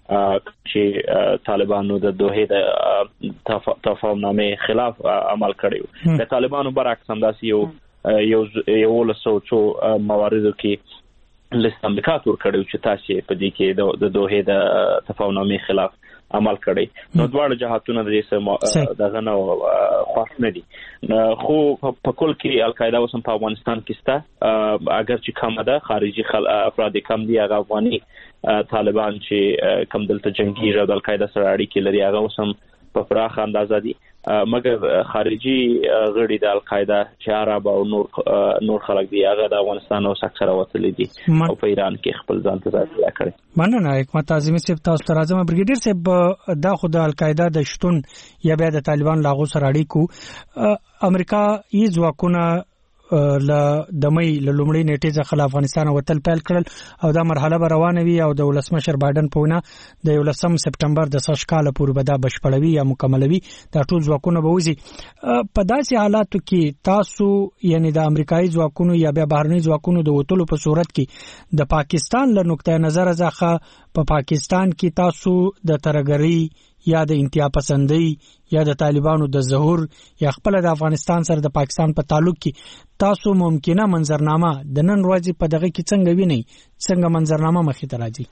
چې طالبانو د دوه د تفاهمنامې خلاف عمل کړی. د طالبانو برعکس هم داسې یو یو یو لسو څو مواردو کې لیست امریکا تور کړی چې تاسو په دې کې د دوه د تفاهمنامې خلاف عمل کړی. نو دواړه جهاتونه د دې دغه نو خاص نه دي خو په کل کې القاعده اوس په افغانستان کې ستا اگر چې کومه ده خارجي افراد کم دي هغه افغاني طالبان چې کم دلته جنگي د القاعده سره اړیکې لري هغه اوس هم په پراخ اندازه دي مګر خارجي غړي د القاعده چې عرب او نور نور خلک دي هغه د افغانستان او اکثره وتلي دي او په ایران کې خپل ځان ته ځای کړی. مننه حکمت اعظمي صاحب تاسو ته راځم. بریګیډر صاحب دا خو د القاعده د شتون یا بیا د طالبان لاغو سره اړیکو امریکا یې ځواکونه ل دمي له لومړی نیټه ځخه افغانستان وتل پیل کړل او دا مرحله به روانه وي او د ولسمشر بایدن په ونه د یولسم سپټمبر د سش کال پورې به دا بشپړوي یا مکملوي دا ټول ځواکونه به وځي. په داسې حالاتو کې تاسو یعنی د امریکایي ځواکونو یا بیا بهرني ځواکونو د وټلو په صورت کې د پاکستان له نقطه نظر ځخه په پاکستان کې تاسو د ترګری یا د انتها پسندۍ یا د طالبانو د ظهور یا خپل د افغانستان سره د پاکستان په تعلق کې تاسو ممکنه منظرنامه د نن ورځې په دغه کې څنګه وینئ څنګه منظرنامه مخې ته راځي؟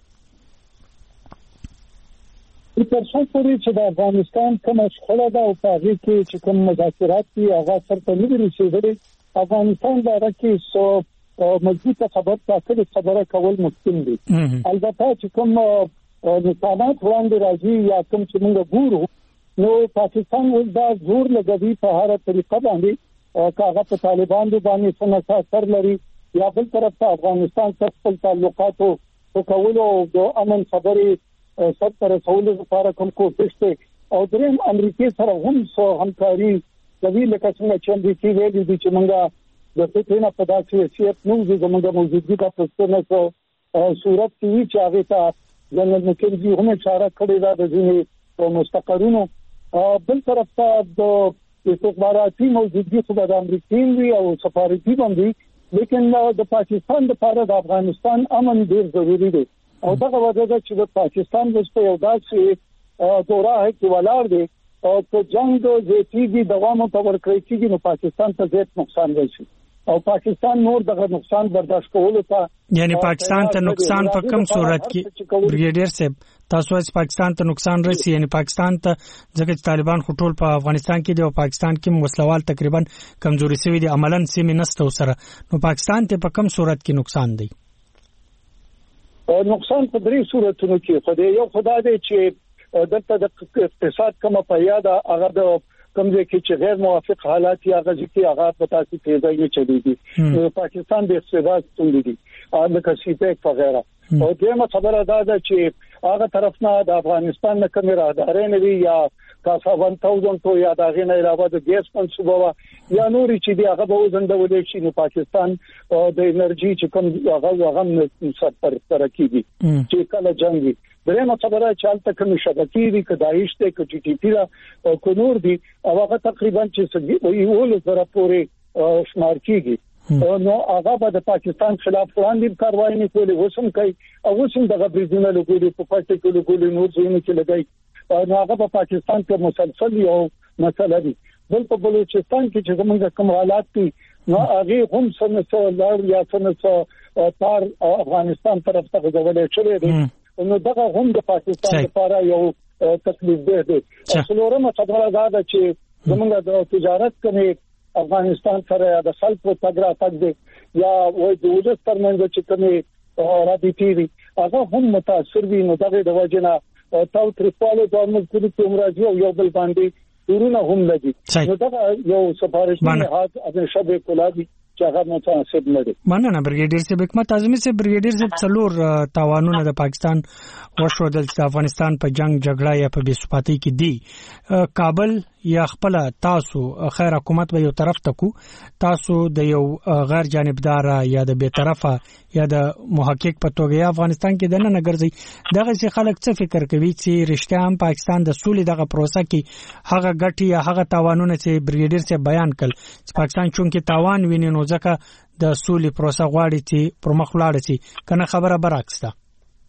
تر څو پورې چې د افغانستان کوم شخړه ده او په هغه کې چې کوم مذاکرات دي هغه سره نه رسیدلي افغانستان د راکې سو مضبوطه خبر تاسو خبره کول ممکن دي. البته چې کوم نقصانات وړاندې راځي یا کوم چې موږ ګورو نو پاکستان اوس دا زور لګوي په هر طریقه باندې کاغه په طالبان باندې څنګه اثر لري یا بل طرف ته افغانستان سره خپل تعلقاتو په کولو د امن خبرې سر تر رسولو لپاره کوم کوشش کوي او دریم امریکای سره هم سو همکاري کوي لکه څنګه چې امریکای ویلي دي چې موږ د فتنه په داسې حیثیت نو زموږ موجودګي په پښتنه سو صورت کې چې هغه ته جنرال مکرجي هم اشاره کړې ده د ځینې مستقرونو بل طرف ته د استخباراتي موجودګي خو د امریکای وی او سفارتي باندې لیکن د پاکستان لپاره د افغانستان امن ډیر ضروری دی او دا وجه ده چې د پاکستان د یو داسې دوره کې ولاړ دی او په جنگ زیاتیږي دوام په ورکړی کېږي نو پاکستان ته زیات نقصان راشي او پاکستان نور دغه نقصان برداشت کولو ته یعنی پاکستان ته نقصان په کوم صورت کې بریګیډیر صاحب تاسو وايي پاکستان ته نقصان رسي یعنی پاکستان ته ځکه چې طالبان خټول په افغانستان کې دی او پاکستان کې مسلوال تقریبا کمزوري شوی دی عملاً سیمه نسته سره نو پاکستان ته په کوم صورت کې نقصان دی او نقصان په درې صورتونو کې خو یو خدای دی چې دلته د اقتصاد کومه پیاده هغه د کومځ کې چې غیر موافق حالات یا غږی کې هغه په تاسو کې ځای چلیږي پاکستان د استفاده ستوندي دي لکه سیپیک وغیرہ او دغه خبره ده چې هغه طرف نه د افغانستان نه کومه راډارې نه وی یا تاسو ون تاوزند تو یا دا غي نه علاوه د ګیس منسوبه یا نوري چې دی هغه به وزندولې شي نو پاکستان د انرژي چې کوم هغه هغه نسبت پر ترکیږي چې کله جنگي درېمه خبره چې حالت کوم شبکې دي کدايش ته کې ټي ټي پی را او کونور دي او هغه تقریبا چې سګي یو له سره پورې شمار کیږي نو هغه به د پاکستان خلاف وړاندې کاروایی نه کوي وسم کوي او وسم دغه بریزونه لګولي په پاتې کې لګولي نور ځینې چې لګي نو هغه په پاکستان کې مسلسل یو مسله دي بل په بلوچستان کې چې موږ کوم حالات دي نو هغه هم څنګه لار یا څنګه تار افغانستان طرف ته غوړې چلے دي نو دغه هم د پاکستان لپاره یو تکلیف دی څلورمه خبره ده چې زموږ د تجارت کوي افغانستان سره د خلکو تګرا تک دی یا وای د وجود ترمنځ چې کومه رابطې دي هغه هم متاثر وي نو دغه د وجنه تاو ترپاله د موږ په عمرازي او یو بل باندې ورونه هم لګي نو دا یو سفارشي هات د شبه کولادي چې هغه متناسب نه دي مننه بریګیډیر صاحب حکمت اعظمي صاحب بریګیډیر صاحب څلور تاوانونه د پاکستان وشو د افغانستان په جنگ جګړه یا په بیسپاتۍ کې دي کابل یا خپل تاسو خیر حکومت به یو طرف تکو تاسو د یو غیر جانبدار یا د بے طرفه یا د محقق په توګه افغانستان کې د نه ګرځي دغه چې خلک څه فکر کوي چې رښتیا هم پاکستان د سولې دغه پروسه کې هغه ګټي یا هغه تاوانونه چې بریګیډیر صاحب بیان کړل چې پاکستان چونکه تاوان ویني نو ځکه د سولې پروسه غواړي چې پر مخ ولاړ شي کنه خبره برعکس ده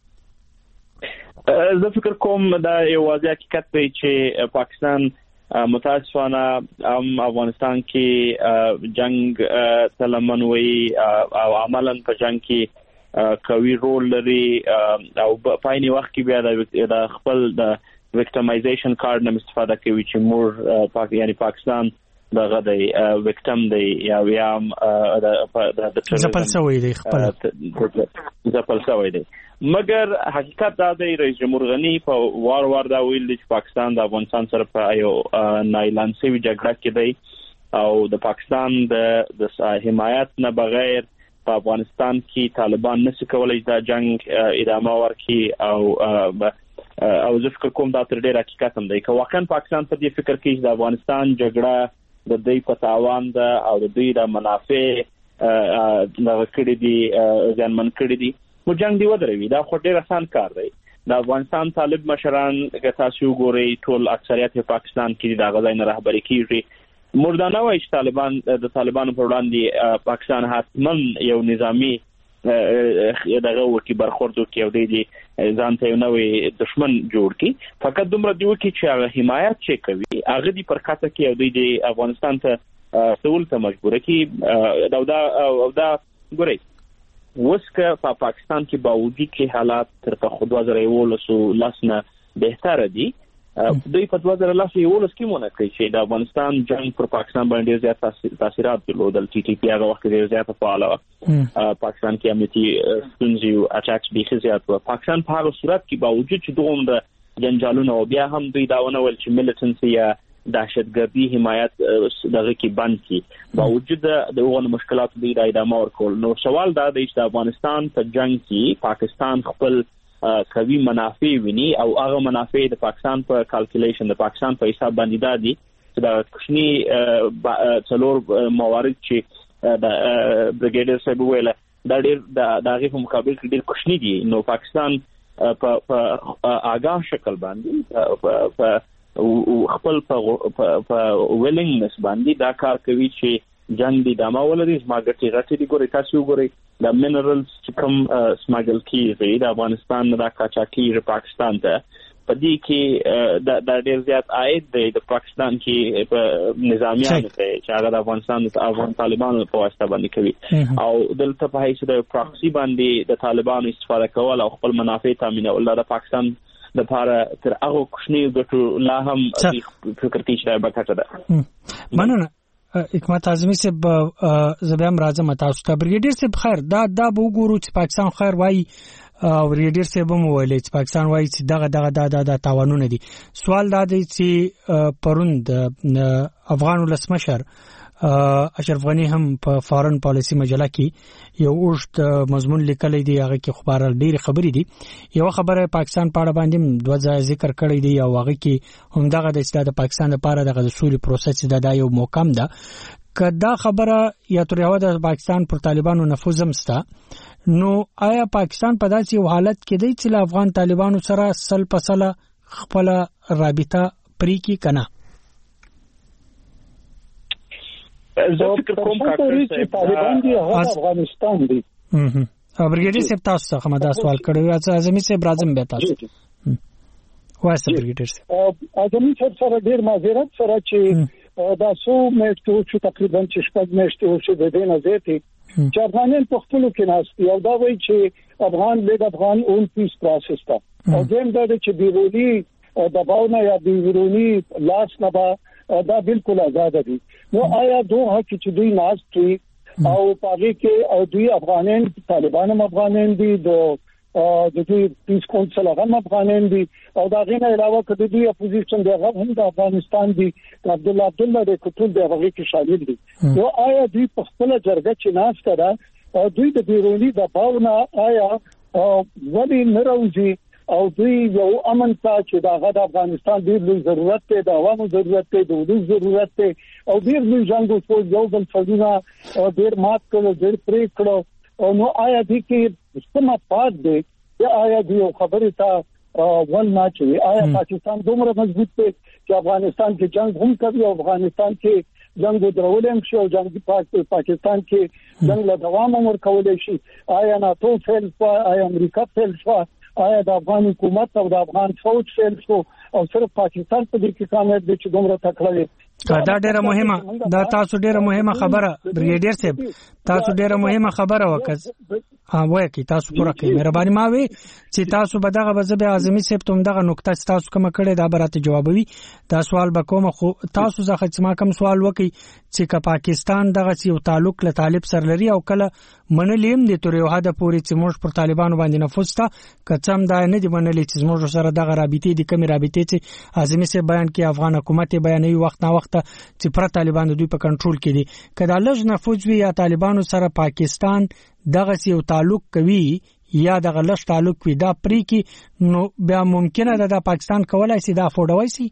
زه فکر کوم دا یو واضح حقیقت دی چې پاکستان متاسفانه ام افغانستان کې جنگ تلمنوي او عملاً په جنگ کې کوي رول لري او په عین وخت کې بیا د خپل د وکټمایزیشن کارت نه استفاده کوي چې مور پاک یعنی پاکستان دغه د وکټم دی یا ویام د ځپل شوی دی خپل ځپل شوی دی مګر حقیقت دا دی رئیس جمهور غنی په وار وار دا ویل چې پاکستان د افغانستان سره په یو نایلان سوي جګړه کې دی او د پاکستان د حمایت نه بغیر په افغانستان کې طالبان نشي کولای دا جنگ ادامه ورکړي او او زه فکر کوم دا تر ډیره حقیقت هم دی که واقعا پاکستان په دې فکر کې د افغانستان جګړه د دوی په تاوان ده او د دوی د منافع د کړي دي ځانمن کړي دي مو جنگ دی ودروي دا خو ډیر آسان کار دی د افغانستان طالب مشران که تاسو ګورئ ټول اکثریت پاکستان کې د غزاین رهبری کیږي مردانه وایي چې طالبان د طالبانو پر وړاندې پاکستان حتمن یو نظامی دغه وکی برخوردو کې او دی ځان ته نوې دشمن جوړ کی فقط دومره دی وکی چې هغه حمایت چې کوي هغه دی پر کاته کې او دی د افغانستان ته سول ته مجبور کی دا دا او دا ګورئ وسکه په پاکستان کې باوجود چې حالات تر په دوه هزار یولس لسنه بهتر دي دوی په دوه هزار یولس کې مونږ کوي چې د افغانستان جنگ پر پاکستان باندې زیات تاثیرات درلودل ټي ټي پی هغه وخت ډیر زیات فعال و پاکستان کې امنیتي ستونزې او اټاکس به زیات و پاکستان په هغه صورت کې باوجود چې دومره جنجالونه او بیا هم دوی داونه ول چې ملیټنسي یا دهشتګردي حمایت دغه کې بند کی باوجود دغه مشکلاتو دی د ادامه ورکول. نو سوال دا دی چې افغانستان په جنگ کې پاکستان خپل قوي منافع ویني او هغه منافع د پاکستان په کالکولیشن د پاکستان په حساب باندې دادي چې د کوشني څلور موارد چې د بریګیډر صاحب ویل دا ډېر د دغه په مقابل کې ډېر کوشني دي. نو پاکستان په آگاه شکل باندې په خپل په ویلینګنس باندې دا کار کوي چې جنگ دی دمه ولري. ماګټي غټي دی ګوري تاسو ګوري د منرالز چې کوم سمګل کیږي د افغانستان د کاچاکی پاکستان ته په دې کې د ډېر زیات عاید دی د پاکستان کې په نظامیانو ته چې هغه د افغانستان د افغان طالبانو په واسطه باندې کوي او دلته په هیڅ د پراکسي باندې د طالبانو استفاده کول او خپل منافع تامینول د پاکستان د لپاره تر هغه کوشنی ګټو لا هم فکر کوي چې به کټه ده. مننه حکمت اعظمي صاحب زبیم راځم تاسو ته. بریګیډر صاحب خیر دا دا به وګورو چې پاکستان خیر وایي او بریګیډر صاحب مو ویل چې پاکستان وایي چې دغه دغه د د تاوانونه دي. سوال دا دی چې پروند افغان ولسمشر اشرف غنی هم په فارن پالیسی مجله کې یو اوږد مضمون لیکلی دی هغه کې خبره ډېری خبرې دي. یو خبره پاکستان په اړه باندې دوه ځای ذکر کړی دی او هغه کې هم دغه د استاد پاکستان لپاره د غوښتلو پروسس د یو موقم ده کدا خبره یا تر یو د پاکستان پر طالبانو نفوذ همستا. نو آیا پاکستان په داسې یو حالت کې دی چې افغان طالبانو سره سل پسله خپل رابطه پرې کی کنه؟ زه فکر کوم چې طالبان دی افغانستان دی. اه بریګیډر صاحب تاسو څخه مدا سوال کړو اعظمي صاحب راځم به تاسو واسه بریګیډر صاحب اعظمي صاحب سره ډیر معذرت سره چې دا سو مېشتو چې تقریبا چې شپږ مېشتو چې د دې نه زیاتې چې افغانان په خپل کې ناست یو دا وایي چې افغان له افغان اون پیس پروسس تا او دیم دا چې بیرونی دباونه یا بیرونی لاس نه با دا بالکل آزاد دي. نو آیا دوه چې چې دوی ناست وي او پاره کې او دوی افغانان طالبان هم افغانان دي د د دوی پیس کونسل هم افغانان دي او دا غینه علاوه کړي دوی اپوزیشن دی هغه هم د افغانستان دي عبد الله عبد الله د کتل دی هغه کې شامل دي. نو آیا دوی په خپل جرګه چې ناست کړه او دوی د بیرونی د باونه آیا ولی نه راوځي او دوی یو امن ته چې دا د افغانستان ډیر لوی ضرورت دی د عوامو ضرورت دی د ولس ضرورت دی او ډیر لوی جنگ او یو بل فزونه ډیر مات کړو ډیر پرې کړو نو آیا دې کې سم پات دی یا آیا دې خبره تا ول نه چي آیا پاکستان دومره مضبوط دی چې افغانستان کې جنگ هم کوي او افغانستان کې جنگ درولم شي او جنگ پاکستان کې جنگ له دوام امر کولای شي آیا ناتو فیل شو آیا امریکا فیل شو آیا د افغان حکومت او د افغان فوج فیل شو او صرف پاکستان په دې کې کامیاب دي چې دومره تکړه دا ډیره مهمه دا تاسو ډیره مهمه خبره بریګیډر صاحب تاسو ډیره مهمه خبره وکړه ها وایي کی تاسو پوره کوي مهرباني ما وي چې تاسو به دغه وزبه اعظمي صاحب ته دغه نقطه تاسو کوم کړي دا براته جوابوي دا سوال به کوم خو تاسو ځکه چې ما کوم سوال وکي چې که پاکستان دغه یو تعلق له طالب سره لري او کله منلیم دي تر یو حد پورې چې موږ پر طالبانو باندې نفوذ تا کچم دا نه دی منلې چې موږ سره دغه رابطې دي کومې رابطې چې اعظمي صاحب بیان کې افغان حکومت بیانوي وخت نه وخت چې پر طالبان دوی په کنټرول کې دي کله لږ نفوذ وی یا طالبانو سره پاکستان دغه یو تعلق کوي یا دغه لږ تعلق وي دا پرې کې نو بیا ممکنه ده د پاکستان کولای شي دا فوډوي شي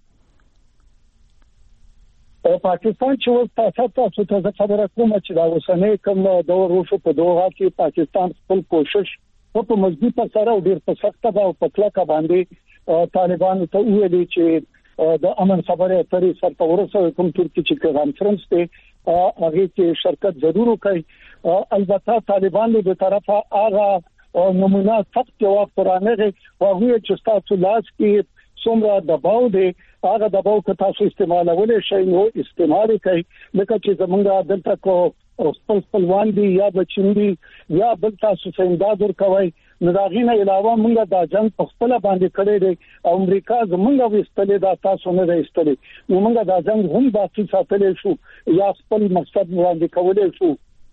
او پاکستان چې تاسو تاسو ته خبره کوم چې دا وسنه کوم دور وشو په دوه کې پاکستان خپل کوشش په مضبوطه سره او ډیر په سخته او په کلکه باندې طالبان ته ویلي چې د امن خبره اترې سره ورسره کوم ترکی چې کانفرنس ته هغه کې شرکت ضرور وکړي البته طالبان له طرفه هغه نمونه سخت جواب پرانه او هغه چې تاسو لاس کې څومره دباو دی هغه دباو که تاسو استعمالولې شي نو استعمال کوي لکه چې زمونږ دلته کو خپل خپلوان دي یا بچین دي یا بل تاسو څنګه دور کوي نو دا غینه علاوه موږ د جنگ په خپل باندې کړی دی او امریکا زمونږ وستلې دا تاسو نه وستلې نو موږ د جنگ هم باقي ساتلې شو یا خپل مقصد وړاندې کولې شو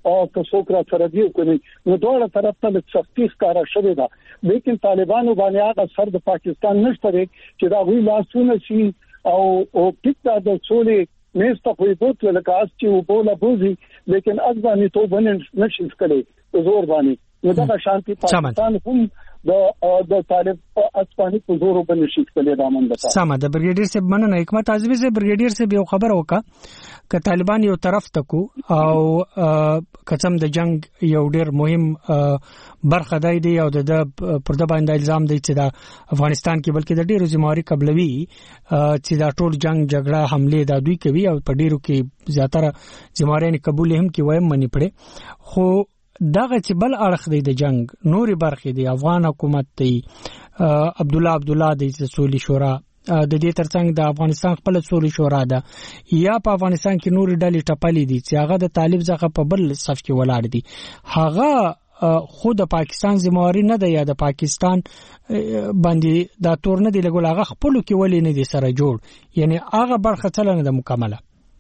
او که څوک را سره دی کوي نو دوه طرف ته د سختي ښکارا شوې ده لیکن طالبانو باندې هغه سر د پاکستان نشته چې دا وی لاسونه شي او او پټه د څولې نهسته په بوت لکه اس چې وبوله بوزي لیکن افغاني تو باندې نشي کولای زور باندې نو دا شانتي پاکستان هم د د طالب اسپاني په زور باندې شي کولای دا منځه سم د برګیډیر صاحب مننه حکمت اعظمي صاحب برګیډیر صاحب یو خبر وکړه ک طالبان یو طرف تکو او قسم د جنگ یو ډیر مهم برخه دی او د پرده باندې الزام دی چې د افغانستان کې بلکې د ډیرو زمواري قبلوي چې دا ټول جنگ جګړه حمله د دوی کوي او په ډیرو کې زیاتره زمواري قبول هم کې وایم منی پړي خو دغه چې بل اړخ دی د جنگ نوري برخې دی افغان حکومت دی عبد الله عبد الله دی سولې شورا د دې ترڅنګ د افغانستان خپل سولې شورا ده یا په افغانستان کې نوري ډلې ټپلې دي چې هغه د طالب څخه په بل صف کې ولاړ دي هغه خود د پاکستان ذمہواری نه ده یا د پاکستان باندې دا تور نه دی لګول هغه خپل کې ولې نه دي سره جوړ یعنی هغه برخه څل نه ده مکمله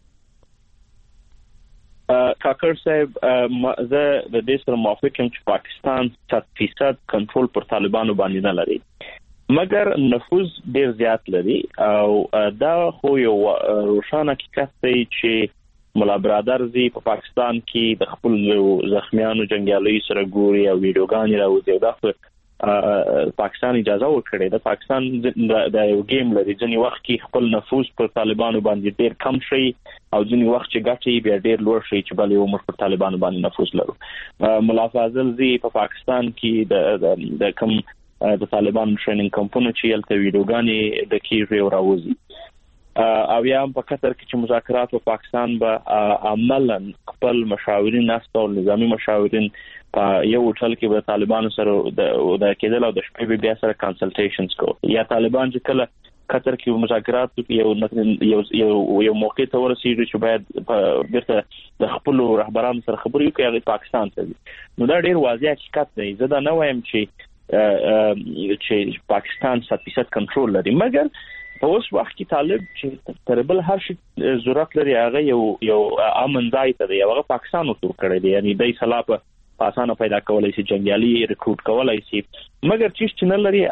کاکر صاحب زه د دې سره موافق یم چې پاکستان صد فیصد کنټرول پر طالبانو باندې نه لري مګر نفوذ ډیر زیات لري او دا خو یو روښانه حقیقت دی چې مولا برادر زی په پاکستان کې د خپل زخمیانو جنگیالي سره ګوري او ویډیوګانې راوځي دا پاکستان اجازه ورکړي د پاکستان د یو گیم لري ځنی وخت کې خپل نفوذ پر طالبانو باندې ډیر کم شي او ځنی وخت چې ګټي بیا ډیر لوړ شي چې بلې عمر پر طالبانو باندې نفوذ لرو مولا فاضل زی په پاکستان کې د د کم د طالبان ټریننګ کمپونی چې یلته ویډیوګانې د کیږي او راوځي او یا په قطر کې چې مذاکرات په پاکستان به عملاً خپل مشاورین ناست او نظامی مشاورین په یو ټل کې به طالبانو سره د کېدل او د شپې بیا سره کنسلټیشنز کو یا طالبان چې کله قطر کې مذاکرات یو یو یو یو موقع ته ورسېږي چې باید بیرته د خپل رهبرانو سره خبرې وکړي هغه پاکستان ته نو دا ډیر واضح حقیقت دی زه دا نه وایم چې چې پاکستان صد فیصد کنټرول لري مګر په اوس وخت کې طالب چې تربل هر شي ضرورت لري هغه یو یو امن ځای ته دی هغه پاکستان ورته کړی دی یعنی دای سلاپ آسانه پیدا کولای شي جنگیالي ریکروټ کولای شي مګر چې نه لري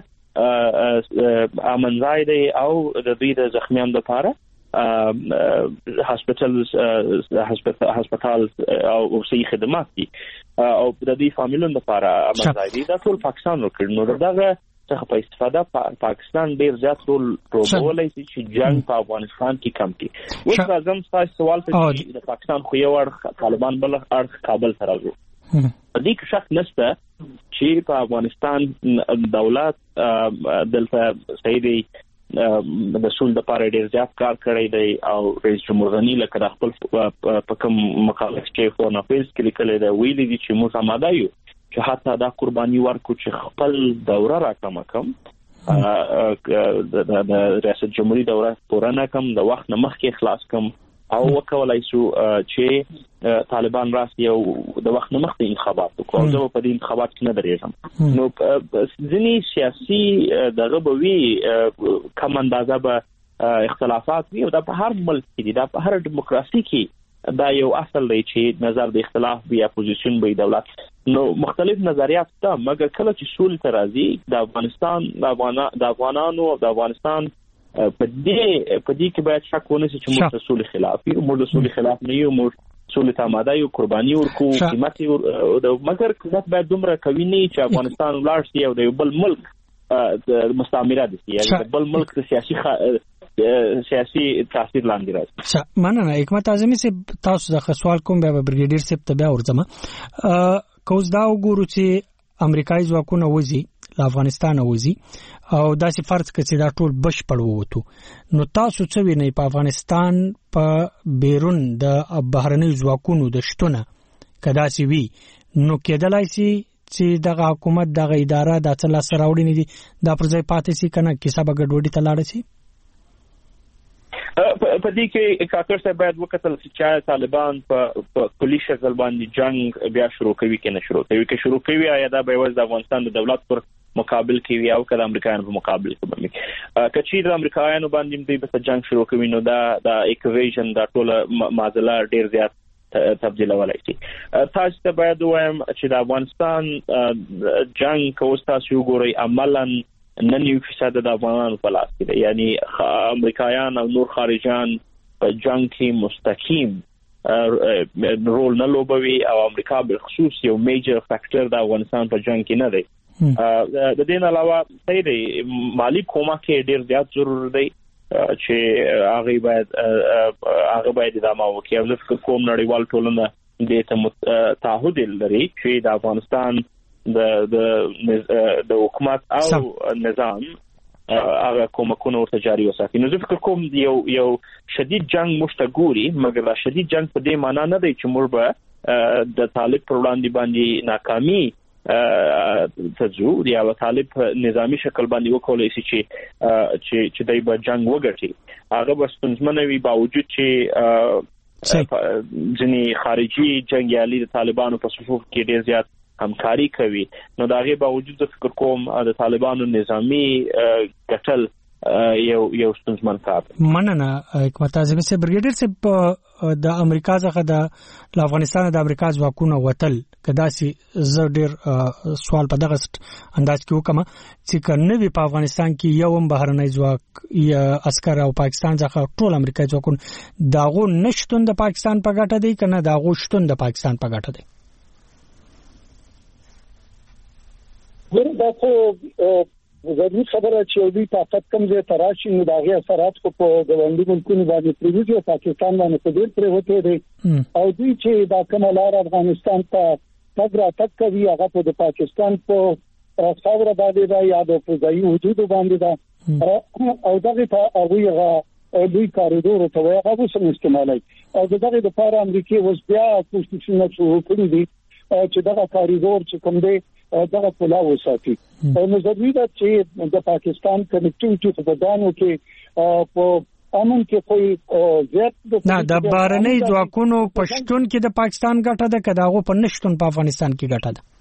هغه امن ځای دی او د دوی د زخمیانو لپاره هسپتال هسپتال او صحي خدمات دي او د دې فامیلونو لپاره امن ځای دی دا ټول پاکستان ورکړي نو دغه څخه په استفاده پاکستان ډیر زیات رول پروبولای شي چې جنگ په افغانستان کې کم کړي اوس راځم تاسو سوال ته د پاکستان خو یو اړخ طالبان بل اړخ کابل ته راځي دې کې شک نشته چې په افغانستان دولت دلته سیدي د سول د پاره ډیر زیات کار کړی دی او رئیس جمهور غنی لکه د خپل په کوم مقاله کې فون افیس کې لیکل دی ویلي دي چې موږ آماده یو چې حتی دا قرباني ورکو چې خپل دوره راکم کم د ریاست جمهوریت دوره پوره کم د وخت نه مخکې خلاص کم او وکولای شو چې طالبان راځي او د وخت نه مخکې انتخابات وکړي او زه په دې انتخابات کې نه درېږم نو ځینی سیاسي دغه بوي کم اندازه به اختلافات وي او دا په هر ملک کې دي دا په هر دیموکراسي کې دا یو اصل دی چې نظر د اختلاف بیا اپوزیشن به دولت نو مختلف نظریات ته مګر کله چې سول ته راځي د افغانستان د افغانانو او د افغانستان په دې په دې کې باید شک ونه شي چې موږ سول خلاف یو موږ سول خلاف نه یو موږ سول ته آماده یو قرباني ورکو قیمت او مګر قیمت باید دومره کوي نه چې افغانستان ولار شي او د بل ملک د مستعمره دي یعنی د بل ملک د سیاسي سیاسي تاثیر لاندې راځي مننه حکمت اعظمي سي تاسو د سوال کوم به برګیډیر سپ ته بیا ورځم کوز دا وګورو چې امریکایي ځواکونه وځي له افغانستان وځي او داسې فرض کړئ چې دا ټول بشپړ ووتو نو تاسو څه وینئ په افغانستان په بیرون د بهرنۍ ځواکونو د شتونه کدا سی وی نو کېدلای شي چې دغه حکومت دغه اداره د څه لاس راوړي دي دا پر ځای پاتې سي کنه کیسه به ګډوډي ته لاړ شي په دې کې کاکر صاحب باید وکتل چې طالبان په کلی شکل باندې جنگ بیا شروع کوي کنه شروع کوي کې شروع کوي یا دا به وځ د افغانستان د دولت پر مقابل کوي او کله امریکایانو په مقابل کوي کچې د امریکایانو باندې دوی به جنگ شروع کوي نو دا د ایکویژن دا ټول معادله ډیر زیات تبدیلولای شي. تاسو ته باید وایم چې د افغانستان جنگ کوم تاسو وګورئ عملاً نننیو فیصد د افغانانو په لاس کې دی، یعنی امریکایان او نور خارجان په جنگ کې مستقیم رول نه لوبوي او امریکا به خصوص یو میجر فیکٹر د افغانستان په جنگ کې نه دی. د دې نه علاوه صحیح مالی کومک ډیر زیات ضروري دی چې هغه باید هغه باید د ما وکي او د کوم نړیوال ټولنه د تعهد لري چې د افغانستان د د د حکومت او نظام هغه کومکونه ورته جاري وساتي. نو زه فکر کوم یو یو شدید جنگ مشتګوري، مګر دا شدید جنگ په دې معنی نه دی چې موږ به د طالب پر وړاندې باندې ناکامي تجو یا طالب نظامی شکل باندې وکولای شي چې چې چې دای په جنگ وګټي. هغه بس پنځمنوي باوجود چې ځینی خارجي جنگیالي د طالبانو په صفوف کې ډیر زیات همکاري کوي، نو دا غي باوجود فکر کوم د طالبانو نظامی قتل یو یو ستونزمن کار. مننه حکمت اعظم سے برګیډر سے د امریکا څخه د افغانستان د امریکا ځواکونو وتل کدا سي زه ډیر سوال په دغه انداز کې وکم چې کنه وی په افغانستان کې یو هم بهرنۍ ځواک یا عسكر او پاکستان څخه ټول امریکا ځواکونه داغو نشټون د پاکستان په ګټه دی کنه داغو شتون د پاکستان په ګټه دی. ګور دا خو ضروري خبره چې دوی طاقت کم ځای تراشي نو دا غي اثرات کو په ګوندي ملکونو باندې پریوځي او پاکستان باندې په ډېر پرې وته دي او دوی چې دا کوم لار افغانستان ته تګرا تک کوي هغه په د پاکستان په خاور باندې دا یاد په ځای حدود باندې دا او دغه ته هغه دوی کاریدور ته وایي هغه څه استعمالوي او دغه د لپاره امریکای اوس بیا کوشش نه کړی دي چې دغه کاریدور چې کوم دی دغه پلا وساتي. نو ضروري ده چې د پاکستان کنیکټیویټي په دانو کې په امن کې کوئی زیات نه د بهرنۍ ځواکونو پښتون کې د پاکستان ګټه ده کداغه په نشټون په افغانستان کې ګټه ده.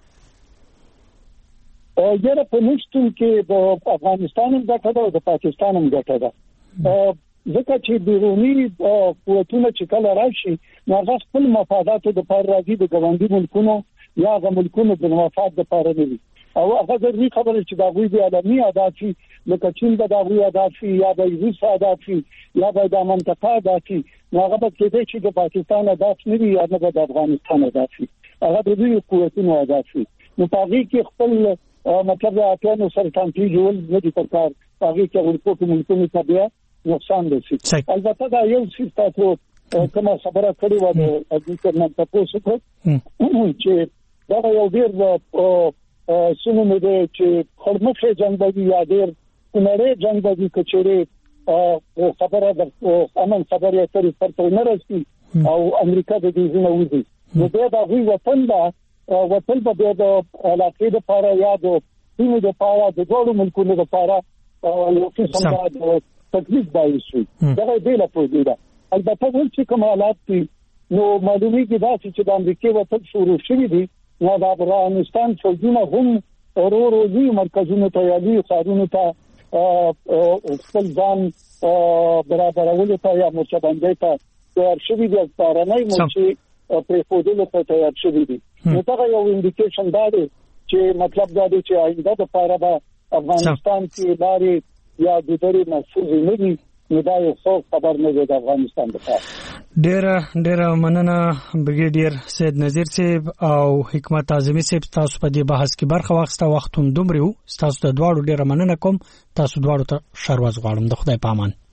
او یره په نشټون کې د افغانستان هم ګټه ده او د پاکستان هم ګټه ده. ځکه چې بیرونی قوتونه چې کله راشي نو هغه خپل مفاداتو د پر راځي د ګوندي ملکونو یا د ملکونو د مفاد لپاره نه وي او هغه ضروري خبره چې دا غوي د عالمي اهداف لکه چین د دغوی اهداف یا د روس اهداف یا د منطقه اهداف نو هغه په کې چې د پاکستان اهداف نه وي یا د افغانستان اهداف هغه د دوی قوتونو اهداف نو پاږي کې خپل مطلب د اتانو سره تنظیم جوړ نه دي پکار پاږي کې ورکو ملکونو ته بیا نقصان دي. البته دا یو څه تاسو کومه خبره کړې و د اګریکلچر تاسو ته چې دا یو ډیر سنمه ده چې خرمخه جنگ باندې یا ډیر کونړې جنگ باندې کچېره او خبره د امن خبره ترې پرته نه رسي او امریکا د دې نه وځي نو دا د غوي وطن دا وطن په د علاقې د پاره یا د سیمې د پاره د ټولو ملکونو د پاره یو څه سمبال تکلیف باندې دا دې لا پوهې ده. البته ولې کوم حالات دي نو معلومي کې دا چې د امریکای وطن شروع شوی دی نو د افغانستان فوجونه هم اورورو دي مرکزونو ته یادي خارونو ته خپل ځان برابرولو ته یا مرچبندۍ ته تیار شوي دي پارنۍ مرچې پرې ښودلو ته تیار شوي دي. نو دغه یو انډیکیشن دا دی چې مطلب دا دی چې آینده دپاره به افغانستان کې لارې یا ګودرې محفوظې نه دي نو دا یو څه خبر نه دی د افغانستان دپاره. ډیره ډیره مننه برګیډیر سید نذیر صاحب او حکمت اعظمي صاحب تاسو په دې بحث کې برخه واخیسته. وخت هم دومره و تاسو ته دواړو ډیره مننه کوم. تاسو دواړو ته شرواز غواړم. د خدای په امان.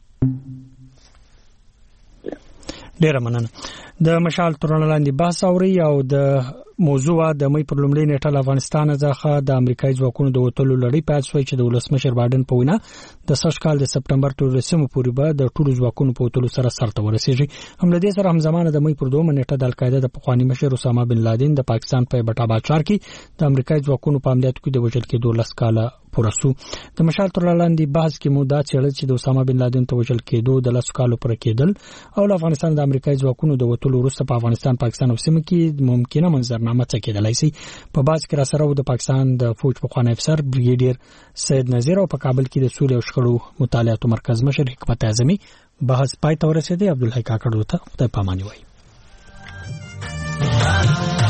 ډیره مننه. د مشال ترونه لاندې بحث اوري او د موضوع د مې پر لومړي نیټه افغانستان څخه د امریکایي ځواکونو د وټلو لړۍ پیل شوې چې د ولسمشر بایدن په وینا د سږ کال د سپټمبر تورسمو پورې به د ټولو ځواکونو په وټلو سره سرته ورسیږي. هم له دې سره همزمانه د مې پر دوه نیټه د القاعده د پخوانی مشر اسامه بن لادن د پاکستان په بټابا چار کې د امریکایي ځواکونو په عملیاتو کې د وژل کېدو لس کاله پوره شو. د مشال ترونه لاندې بحث کې مو دا څېړل چې د اسامه بن لادن ته وژل کېدو د لس کالو پر کېدل او د افغانستان د امریکایي ځواکونو د وټلو وروسته په افغانستان پاکستان او سیمه کې ممکنه منظرنامه څه کېدلای شي. په باز کې را سره د پاکستان د فوج پخوانی افسر برګیډیر سید نذیر او په کابل کې د سولې او شخړو مطالعاتو مرکز مشر حکمت اعظمي بحث پای ته ورسېدی. عبدالحی کاکړ ته خدای پاماني وایي. Ghana.